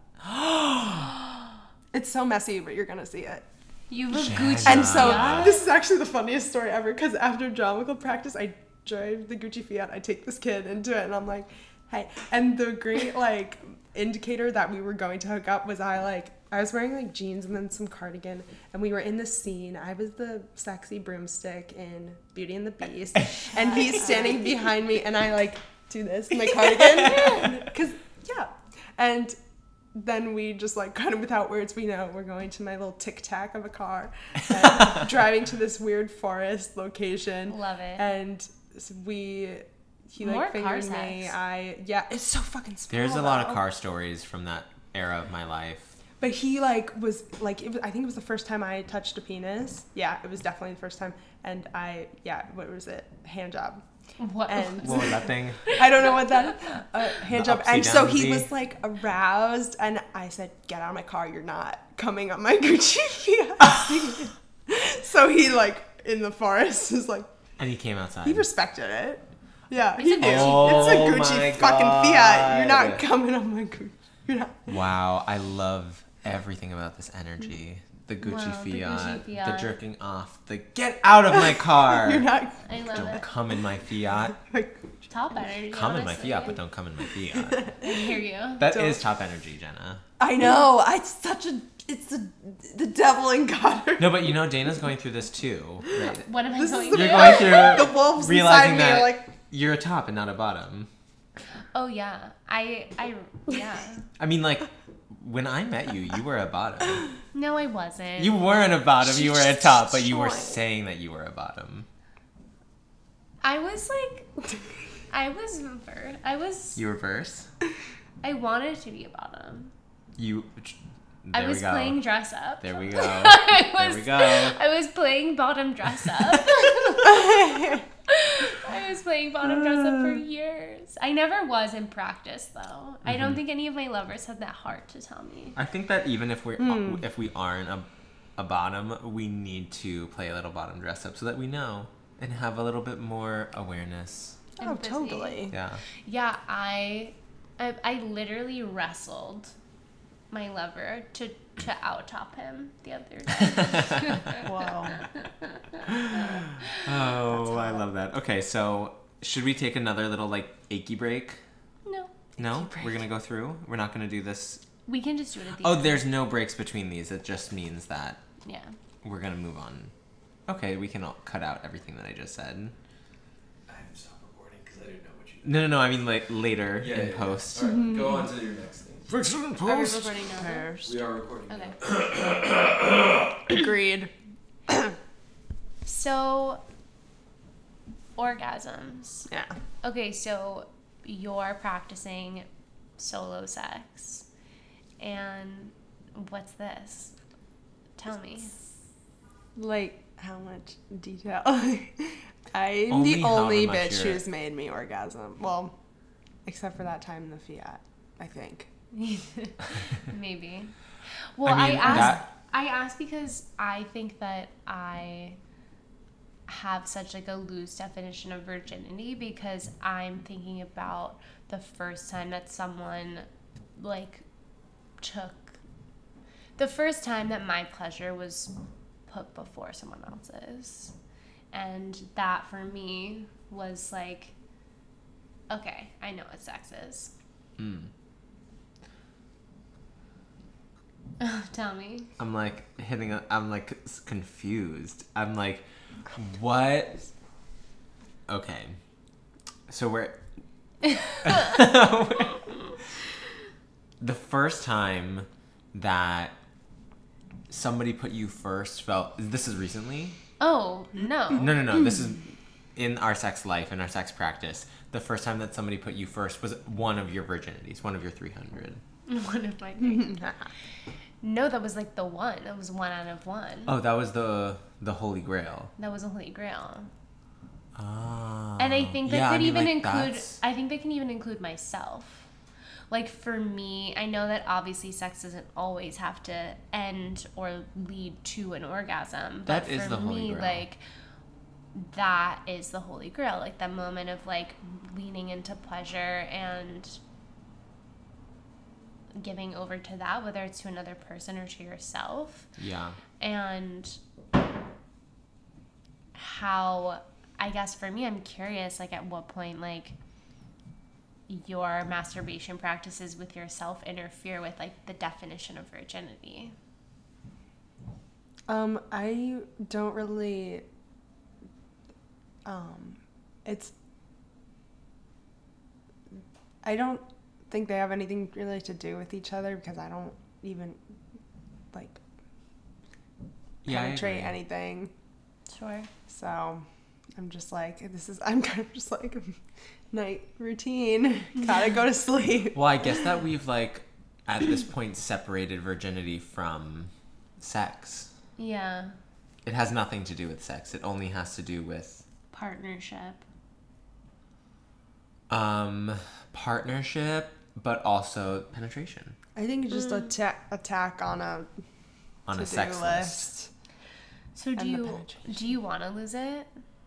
It's so messy, but you're going to see it. You have a Jenna. Gucci And so, Fiat? this is actually the funniest story ever, because after drama club practice, I drive the Gucci Fiat, I take this kid into it, and I'm like, hey. And the great, like, indicator that we were going to hook up was I, like, I was wearing, like, jeans and then some cardigan, and we were in this scene. I was the sexy broomstick in Beauty and the Beast, and he's standing behind me, and I, like, do this in my cardigan, because, yeah. And then we just like kind of without words we know we're going to my little tic tac of a car and driving to this weird forest location. Love it. And s- we he like More car fingered sex. me. I yeah, it's so fucking small. There's a lot of though. car stories from that era of my life. But he like was like it was, I think it was the first time I touched a penis. Yeah, it was definitely the first time. And I yeah, what was it? Hand job. What? And What was that thing? I don't know what that uh, hand The job. And so he upsy-downsy. was like aroused, and I said, "Get out of my car! You're not coming up my Gucci Fiat." So he like in the forest is like And he came outside. he respected it. Yeah, It's he a knew. Gucci- It's a Oh Gucci my fucking Fiat. You're not God. coming up my Gucci. You're not. Wow, I love everything about this energy. The Gucci, Wow, the Fiat, Gucci the Fiat. jerking off, the get out of my car. You're not. I love Don't it. come in my Fiat. Like, Top energy. Come in my honestly. Fiat, but don't come in my Fiat. I hear you. That Don't. is top energy, Jenna. I know. It's such a. It's the the devil in God. No, but you know Dana's going through this too. Right? What am I This is going the- to You're do? going through The wolves realizing inside me that are like. you're a top and not a bottom. Oh yeah, I I yeah. I mean, like, when I met you, you were a bottom. No, I wasn't. You weren't a bottom, you were a top, but you were Joy. saying that you were a bottom. I was like, I was, ver- I was, You reverse? I wanted to be a bottom. You. I There was we go. playing dress up. There we go. I was, There we go. I was playing bottom dress up. I was playing bottom dress up for years. I never was in practice though. I don't think any of my lovers had that heart to tell me. I think that even if we're if we aren't a, a bottom, we need to play a little bottom dress up so that we know and have a little bit more awareness. Oh, Empathy. totally. Yeah. Yeah, I, I, I literally wrestled my lover to to out top him the other day. Wow. Oh, I love that. Okay, so should we take another little like achy break? No, No, we're gonna go through. We're not gonna do this. we can just do it at the Oh, end. there's no breaks between these. It just means that Yeah. we're gonna move on. Okay, we can all cut out everything that I just said. I have to stop recording because I didn't know what you. No, no, no. I mean like later Yeah, in yeah, yeah. post. All right, go on to your next thing. Fix it in Are we recording now? First. We are recording. Okay. Agreed. So, orgasms. Yeah. Okay, so you're practicing solo sex. And what's this? Tell me. Like, how much detail? I'm Only the however only much bitch you're- who's made me orgasm. Well, except for that time in the Fiat, I think. Maybe. Well, I I, mean, asked. that- I asked because I think that I have such like a loose definition of virginity because I'm thinking about the first time that someone like took the first time that my pleasure was put before someone else's, and that for me was like, okay, I know what sex is. Mm. Tell me. I'm like hitting. A, I'm like s- confused. I'm like, what? Okay, so we're the first time that somebody put you first felt. This is recently. Oh, no. No, no, no. This is in our sex life, in our sex practice. The first time that somebody put you first was one of your virginities, one of your three hundred. One of my things. No, that was like the one. That was one out of one. Oh, that was the the Holy Grail. That was a holy grail. Ah. And I think that Yeah, could I mean, even like, include, that's- I think they can even include myself. Like for me, I know that obviously sex doesn't always have to end or lead to an orgasm. But That is for the Holy me, Grail. like, that is the holy grail. Like that moment of like leaning into pleasure and giving over to that, whether it's to another person or to yourself. Yeah. And how, I guess for me, I'm curious, like at what point, like your masturbation practices with yourself interfere with like the definition of virginity. Um, I don't really. Um, it's. I don't think they have anything really to do with each other because I don't even like Yeah, I penetrate agree. anything. Sure. So I'm just like, this is, I'm kind of just like, night routine. Gotta go to sleep. Well, I guess that we've like at this point separated virginity from sex. Yeah. It has nothing to do with sex. It only has to do with Partnership. um partnership, but also penetration I think it's just a ta- attack on a on a to-do sex list. list. So do And the you penetration. do you want to lose it?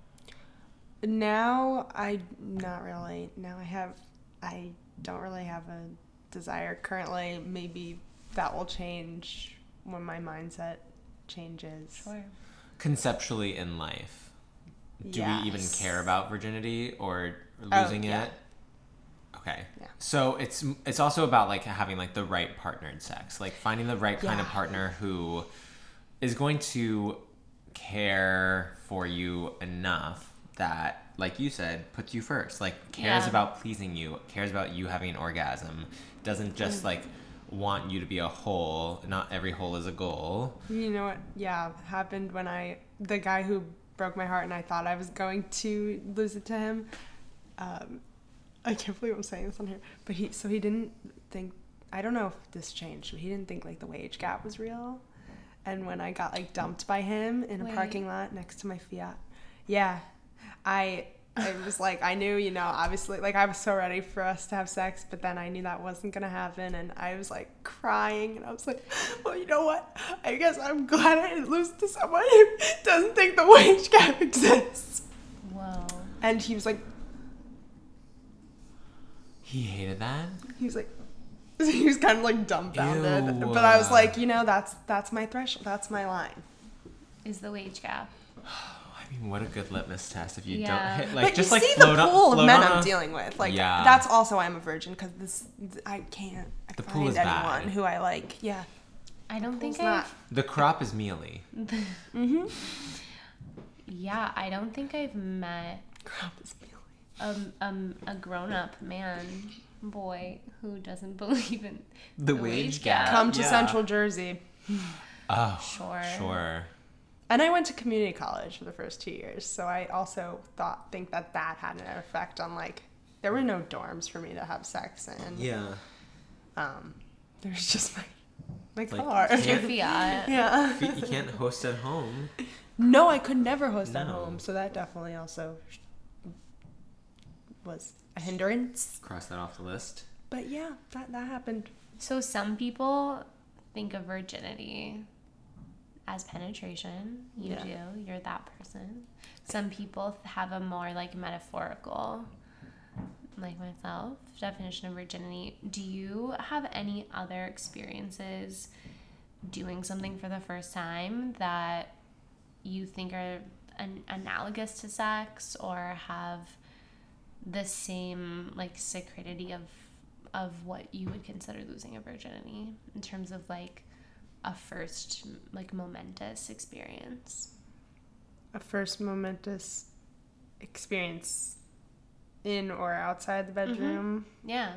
Now I not really. Now I have I don't really have a desire currently. Maybe that will change when my mindset changes. Sure. Conceptually in life, do we even Yes. care about virginity or Oh, losing yeah. it? Okay. Yeah. So it's it's also about like having like the right partnered sex, like finding the right kind of Yeah. partner who is going to care for you enough that, like you said, puts you first, like cares Yeah. about pleasing you, cares about you having an orgasm, doesn't just like want you to be a whole. Not every hole is a goal. You know what? Yeah, happened when I the guy who broke my heart and I thought I was going to lose it to him. Um, I can't believe I'm saying this on here, but he so he didn't think. I don't know if this changed, but he didn't think like the wage gap was real. And when I got like dumped by him in a Wait. parking lot next to my Fiat, yeah, I. It was like, I knew, you know, obviously, like, I was so ready for us to have sex, but then I knew that wasn't going to happen, and I was, like, crying, and I was like, well, you know what? I guess I'm glad I didn't lose to someone who doesn't think the wage gap exists. Whoa. And he was like, He hated that? he was like, he was kind of, like, dumbfounded. Ew. But I was like, you know, that's that's my threshold, that's my line. Is the wage gap. I mean, what a good litmus test if you Yeah. don't hit, like, But just you like see float the on- pool of float men on I'm a- dealing with. Like, Yeah. that's also why I'm a virgin, because this, I can't I The pool find is anyone bad. who I like. Yeah. I don't think Pool's not. I've. The crop is mealy. Mm-hmm. Yeah, I don't think I've met Crap is mealy. um, um, a grown up man, boy, who doesn't believe in The, The wage, wage gap. gap. Come to Yeah. Central Jersey. Oh, Sure. Sure. And I went to community college for the first two years, so I also thought think that that had an effect on, like, there were no dorms for me to have sex in. Yeah. Um, there's just my my Like, car. yeah. your Fiat. Yeah. You can't host at home. No, I could never host at No. home, so that definitely also was a hindrance. Cross that off the list. But yeah, that that happened. So some people think of virginity as penetration. You Yeah. do. You're that person. Some people have a more like metaphorical, like myself, definition of virginity. Do you have any other experiences doing something for the first time that you think are an- analogous to sex or have the same like sacredity of of what you would consider losing a virginity in terms of like a first like momentous experience? A first momentous experience in or outside the bedroom. Yeah.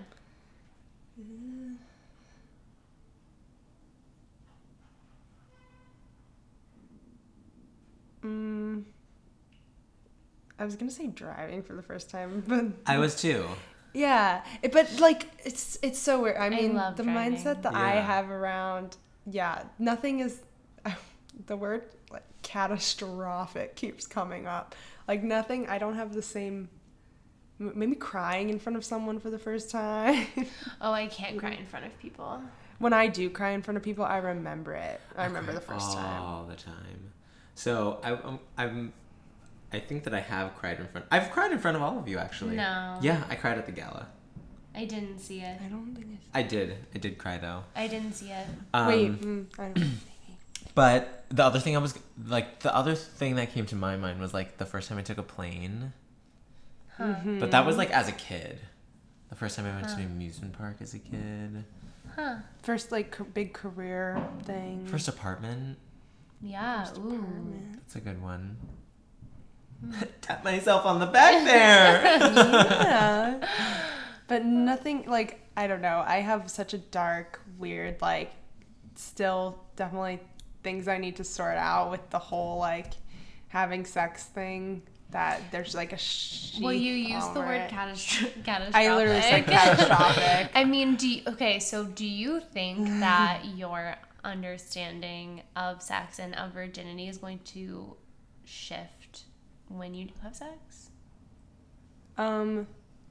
Mm, I was gonna say driving for the first time, but I was too. yeah, it, but like it's it's so weird. I mean, love the driving. mindset that I Yeah. have around yeah, nothing is the word like catastrophic keeps coming up. Like nothing. I don't have the same. m- Maybe crying in front of someone for the first time. Oh, I can't cry in front of people. When I do cry in front of people, I remember it. I remember cry the first time. all the time. So I, I'm, I'm, I think that I have cried in front. I've cried in front of all of you actually. No. Yeah, I cried at the gala. I didn't see it. I don't think I. I did. I did cry though. I didn't see it. Um, Wait, mm, I don't know. But the other thing I was like, the other thing that came to my mind was like the first time I took a plane. Huh. Mm-hmm. But that was like as a kid. The first time I went to an amusement park as a kid. Huh. First, like, ca- big career thing. First apartment. Yeah. First Ooh. apartment. That's a good one. Tap myself on the back there. Yeah. But nothing, like, I don't know. I have such a dark, weird, like, still definitely things I need to sort out with the whole, like, having sex thing. That there's, like, a sheath Well, you used the over word it. catastro- catastrophic. I literally said catastrophic. I mean, do you, okay, so do you think that your understanding of sex and of virginity is going to shift when you do have sex? Um,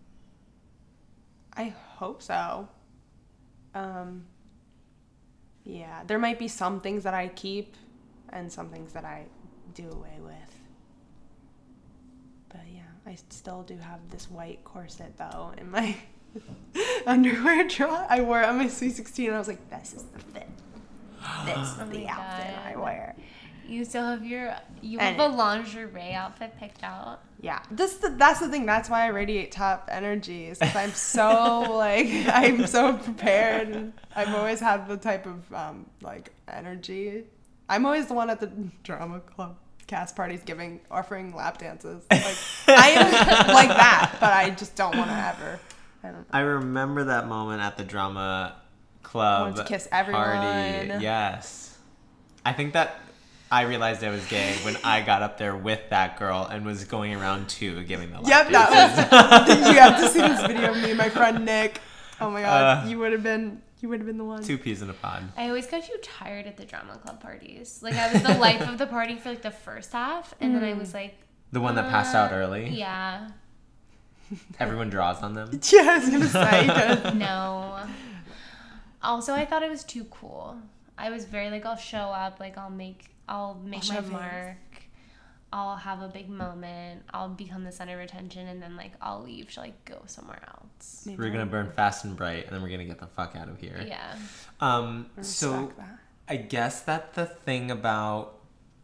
I hope so. Um, yeah, there might be some things that I keep and some things that I do away with. But yeah, I still do have this white corset though in my underwear drawer. I wore it on my sweet sixteen and I was like, this is the fit. This is Oh the my outfit I God. wear. You still have your, you And- have a lingerie outfit picked out. Yeah, this the, that's the thing. That's why I radiate top energy. Is 'cause I'm so like I'm so prepared. And I've always had the type of um, like energy. I'm always the one at the drama club cast parties giving offering lap dances. Like I am like that, but I just don't want to ever. I don't know. I remember that moment at the drama club Wanted to kiss everyone. party. Yes. I think that I realized I was gay when I got up there with that girl and was going around too, giving the lap Yep, dances. that was. You have to see this video of me and my friend Nick. Oh my god, Uh, you would have been. You would have been the one. Two peas in a pod. I always got too tired at the drama club parties. Like, I was the life of the party for like the first half, and then I was like, The one that passed out uh, early. Yeah. Everyone draws on them. Yeah, I was gonna say. 'cause- No. Also, I thought it was too cool. I was very like, I'll show up, like I'll make, I'll make I'll my show mark. I'll have a big moment. I'll become the center of attention, and then like I'll leave to like go somewhere else. Maybe We're gonna I'll- burn fast and bright, and then we're gonna get the fuck out of here. Yeah. Um. I So respect that. I guess that the thing about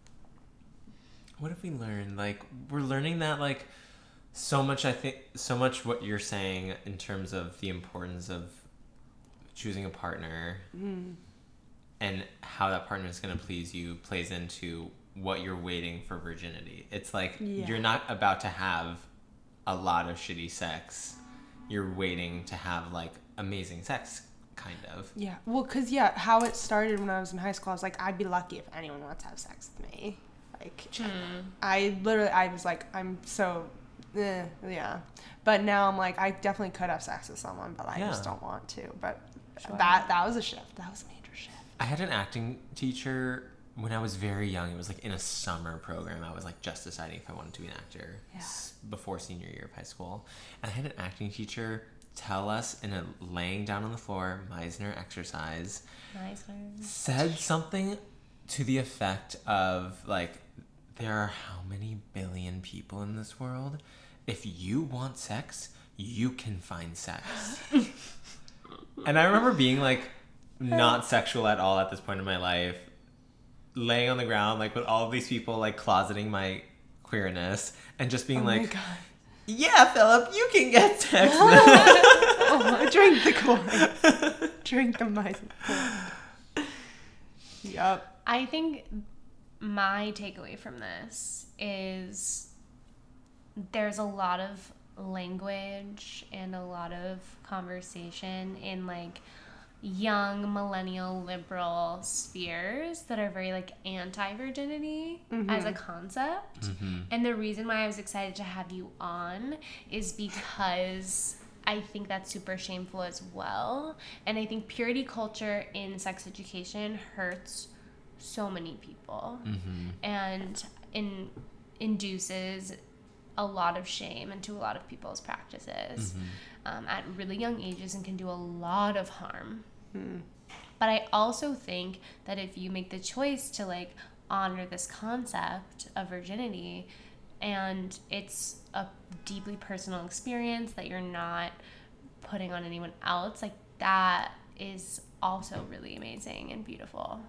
what have we learned? Like we're learning that like so much. I think so much what you're saying in terms of the importance of choosing a partner Mm. and how that partner is going to please you plays into what you're waiting for virginity. It's like Yeah. you're not about to have a lot of shitty sex. You're waiting to have like amazing sex, kind of. Yeah. Well, cause yeah, how it started when I was in high school, I was like, I'd be lucky if anyone wants to have sex with me. Like, I literally, I was like, I'm so, eh, yeah. But now I'm like, I definitely could have sex with someone, but I Yeah. just don't want to. But Sure. that that was a shift. That was a major shift. I had an acting teacher when I was very young. It was like in a summer program. I was like just deciding if I wanted to be an actor Yeah. s- before senior year of high school. And I had an acting teacher tell us in a laying down on the floor Meisner exercise, Nice. said something to the effect of like, there are how many billion people in this world? If you want sex, you can find sex. And I remember being like not sexual at all at this point in my life, laying on the ground like with all of these people like closeting my queerness and just being Oh my like, God. yeah, Philip, you can get sex. Oh, drink the Kool-Aid. Drink the mice. Yup. I think my takeaway from this is there's a lot of language and a lot of conversation in like young millennial liberal spheres that are very like anti-virginity as a concept. And the reason why I was excited to have you on is because I think that's super shameful as well. And I think purity culture in sex education hurts so many people and in induces a lot of shame into a lot of people's practices um, at really young ages and can do a lot of harm. But I also think that if you make the choice to like honor this concept of virginity and it's a deeply personal experience that you're not putting on anyone else, like that is also really amazing and beautiful.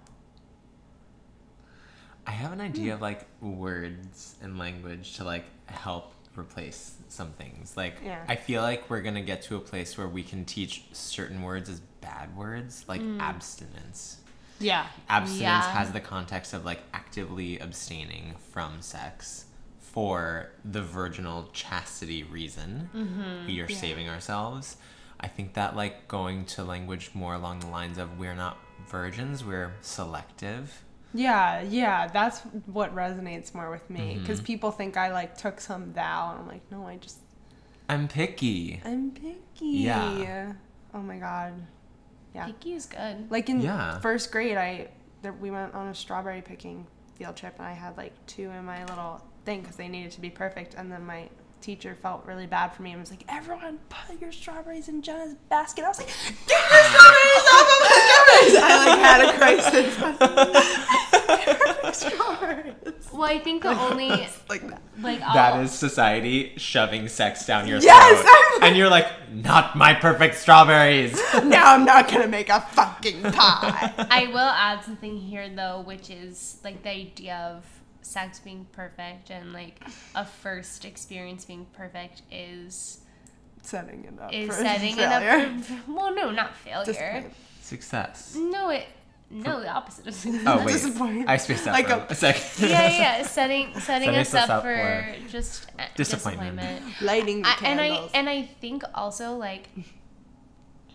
I have an idea of like words and language to like help replace some things. Like Yeah. I feel like we're gonna get to a place where we can teach certain words as bad words, like abstinence. Yeah. Abstinence Yeah. has the context of like actively abstaining from sex for the virginal chastity reason. We are Yeah. saving ourselves. I think that like going to language more along the lines of we're not virgins, we're selective. Yeah, yeah, that's what resonates more with me because Mm-hmm. people think I like took some vow, and I'm like, no, I just I'm picky. I'm picky. Yeah. Oh my god. Yeah. Picky is good. Like in Yeah. first grade, I there, we went on a strawberry picking field trip, and I had like two in my little thing because they needed to be perfect, and then my teacher felt really bad for me and was like, everyone put your strawberries in Jenna's basket. I was like, get your strawberries off of my strawberries. I like had a crisis. Strawberries. Well, I think the only Like that. like That I'll- is society shoving sex down your Yes, throat. I'm- And you're like, not my perfect strawberries. Now I'm not gonna make a fucking pie. I will add something here though, which is like the idea of sex being perfect and like a first experience being perfect is Setting it up is for setting failure. it up for, well no not failure Disappointment. Success. no it no the opposite of success. Oh, wait. Disappointment. I spaced out Like for a- a second. yeah yeah setting setting Setting us us up up for for just uh, disappointment. disappointment. Lighting the I, and I candles. and I think also like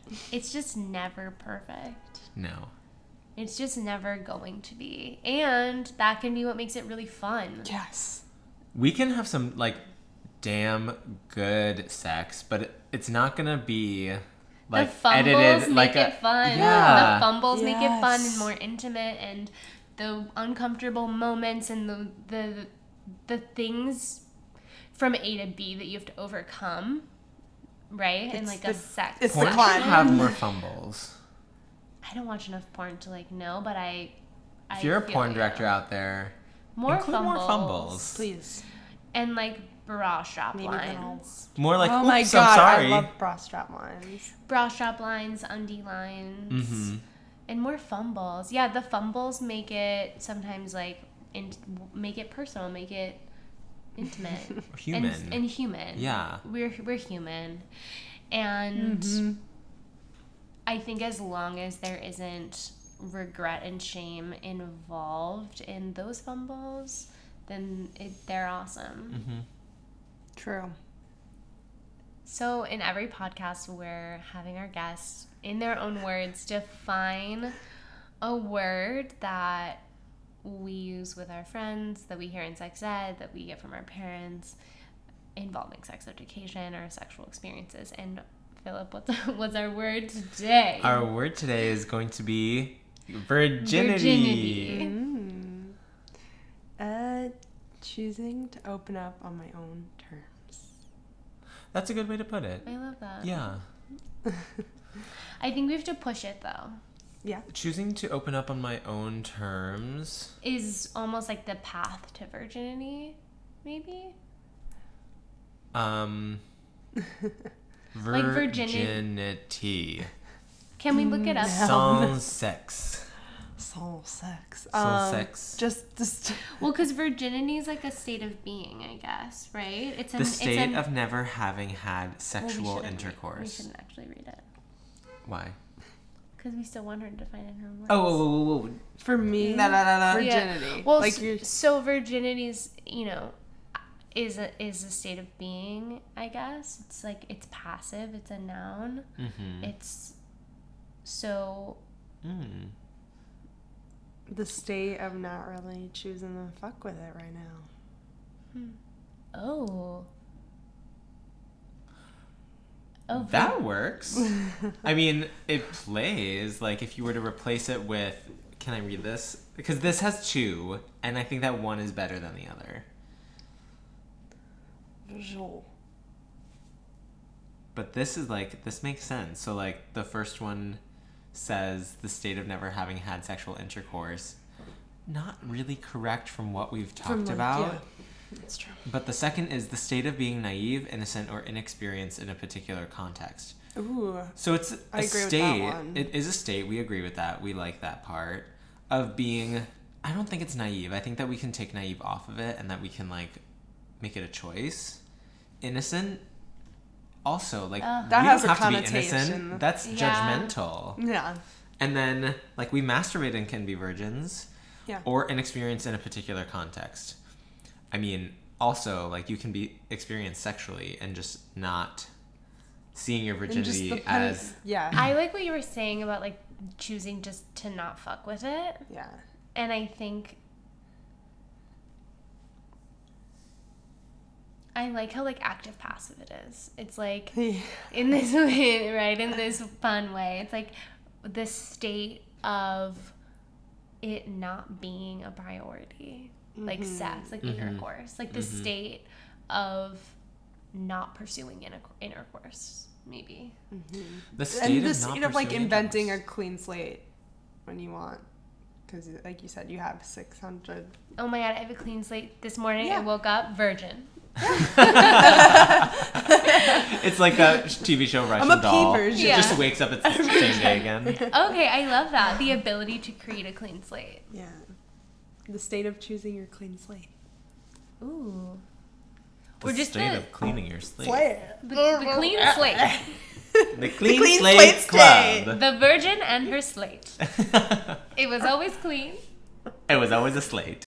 it's just never perfect. No. It's just never going to be. And that can be what makes it really fun. Yes. We can have some, like, damn good sex, but it, it's not gonna be, like, the fumbles edited make like it a... fun. Yeah. The fumbles make it fun Yes. and more intimate, and the uncomfortable moments and the the the things from A to B that you have to overcome, right? and It's like the- a sex. it's the Porn should climb. have more fumbles. I don't watch enough porn to like know, but I. I If you're a feel porn you. director out there, more include fumbles. more fumbles. Please. And like bra strap Maybe then I'll- lines, More like, oh oops, my I'm god, sorry. I love bra strap lines. bra strap lines, undie lines. Mm-hmm. And more fumbles. Yeah, the fumbles make it sometimes like in, make it personal, make it intimate, Human. and, and human. Yeah. we're we're human, and Mm-hmm. I think as long as there isn't regret and shame involved in those fumbles, then it, they're awesome. Mm-hmm. True. So in every podcast, we're having our guests, in their own words, define a word that we use with our friends, that we hear in sex ed, that we get from our parents, involving sex education or sexual experiences. And Philip, what's, what's our word today? Our word today is going to be virginity. Virginity. Mm. Uh, choosing to open up on my own terms. That's a good way to put it. I love that. Yeah. I think we have to push it, though. Yeah. Choosing to open up on my own terms. Is almost like the path to virginity, maybe? Um, Like virginity. virginity. Can we look it up? Sans sex. Soul sex. Sans Um, sex. Just, just. Well, because virginity is like a state of being, I guess, right? It's an, The state it's an, of never having had well, we sexual shouldn't read- intercourse. We shouldn't actually read it Why? because we still want her to define it in her words. Oh, whoa, whoa, whoa, whoa. For me, La, la, la, la. virginity. Well, like s- you're. so virginity is, you know, is a is a state of being, I guess. It's like it's passive. It's a noun. Mm-hmm. It's so Mm. The state of not really choosing to fuck with it right now. oh. Oh, vir- That works. I mean, it plays. Like, if you were to replace it with... Can I read this? Because this has two, and I think that one is better than the other. Visual. But this is, like... This makes sense. So, like, the first one says the state of never having had sexual intercourse. Not really correct from what we've talked From, like, about. yeah. That's true. But the second is the state of being naive, innocent, or inexperienced in a particular context. Ooh. So it's a I agree with that state. one. It is a state. We agree with that. We like that part of being. I don't think it's naive. I think that we can take naive off of it and that we can like make it a choice. Innocent. Also, like Uh, we That don't has a have to be connotation. innocent. That's Yeah. judgmental. Yeah. And then like we masturbate and can be virgins. Yeah. Or inexperienced in a particular context. I mean, also, like, you can be experienced sexually and just not seeing your And just virginity the pen- as... yeah. I like what you were saying about like choosing just to not fuck with it. yeah. And I think I like how like active passive it is. It's like in this way, right? In this fun way. It's like the state of it not being a priority. Like sex, like Mhm. intercourse. Like the Mhm. state of not pursuing inter- intercourse, maybe. The state And of the not state of like pursuing inventing a intercourse. clean slate when you want. Because, like you said, you have six hundred. Oh my god, I have a clean slate this morning. Yeah. I woke up virgin. It's like that T V show Russian I'm a Doll. P version. It Yeah. just wakes up, it's the same day again. Okay, I love that. The ability to create a clean slate. Yeah. The state of choosing your clean slate. Ooh. The We're just state the, of cleaning your slate. the, the clean slate. The Clean, Clean Slate, Slate Club. The virgin and her slate. It was always clean. It was always a slate.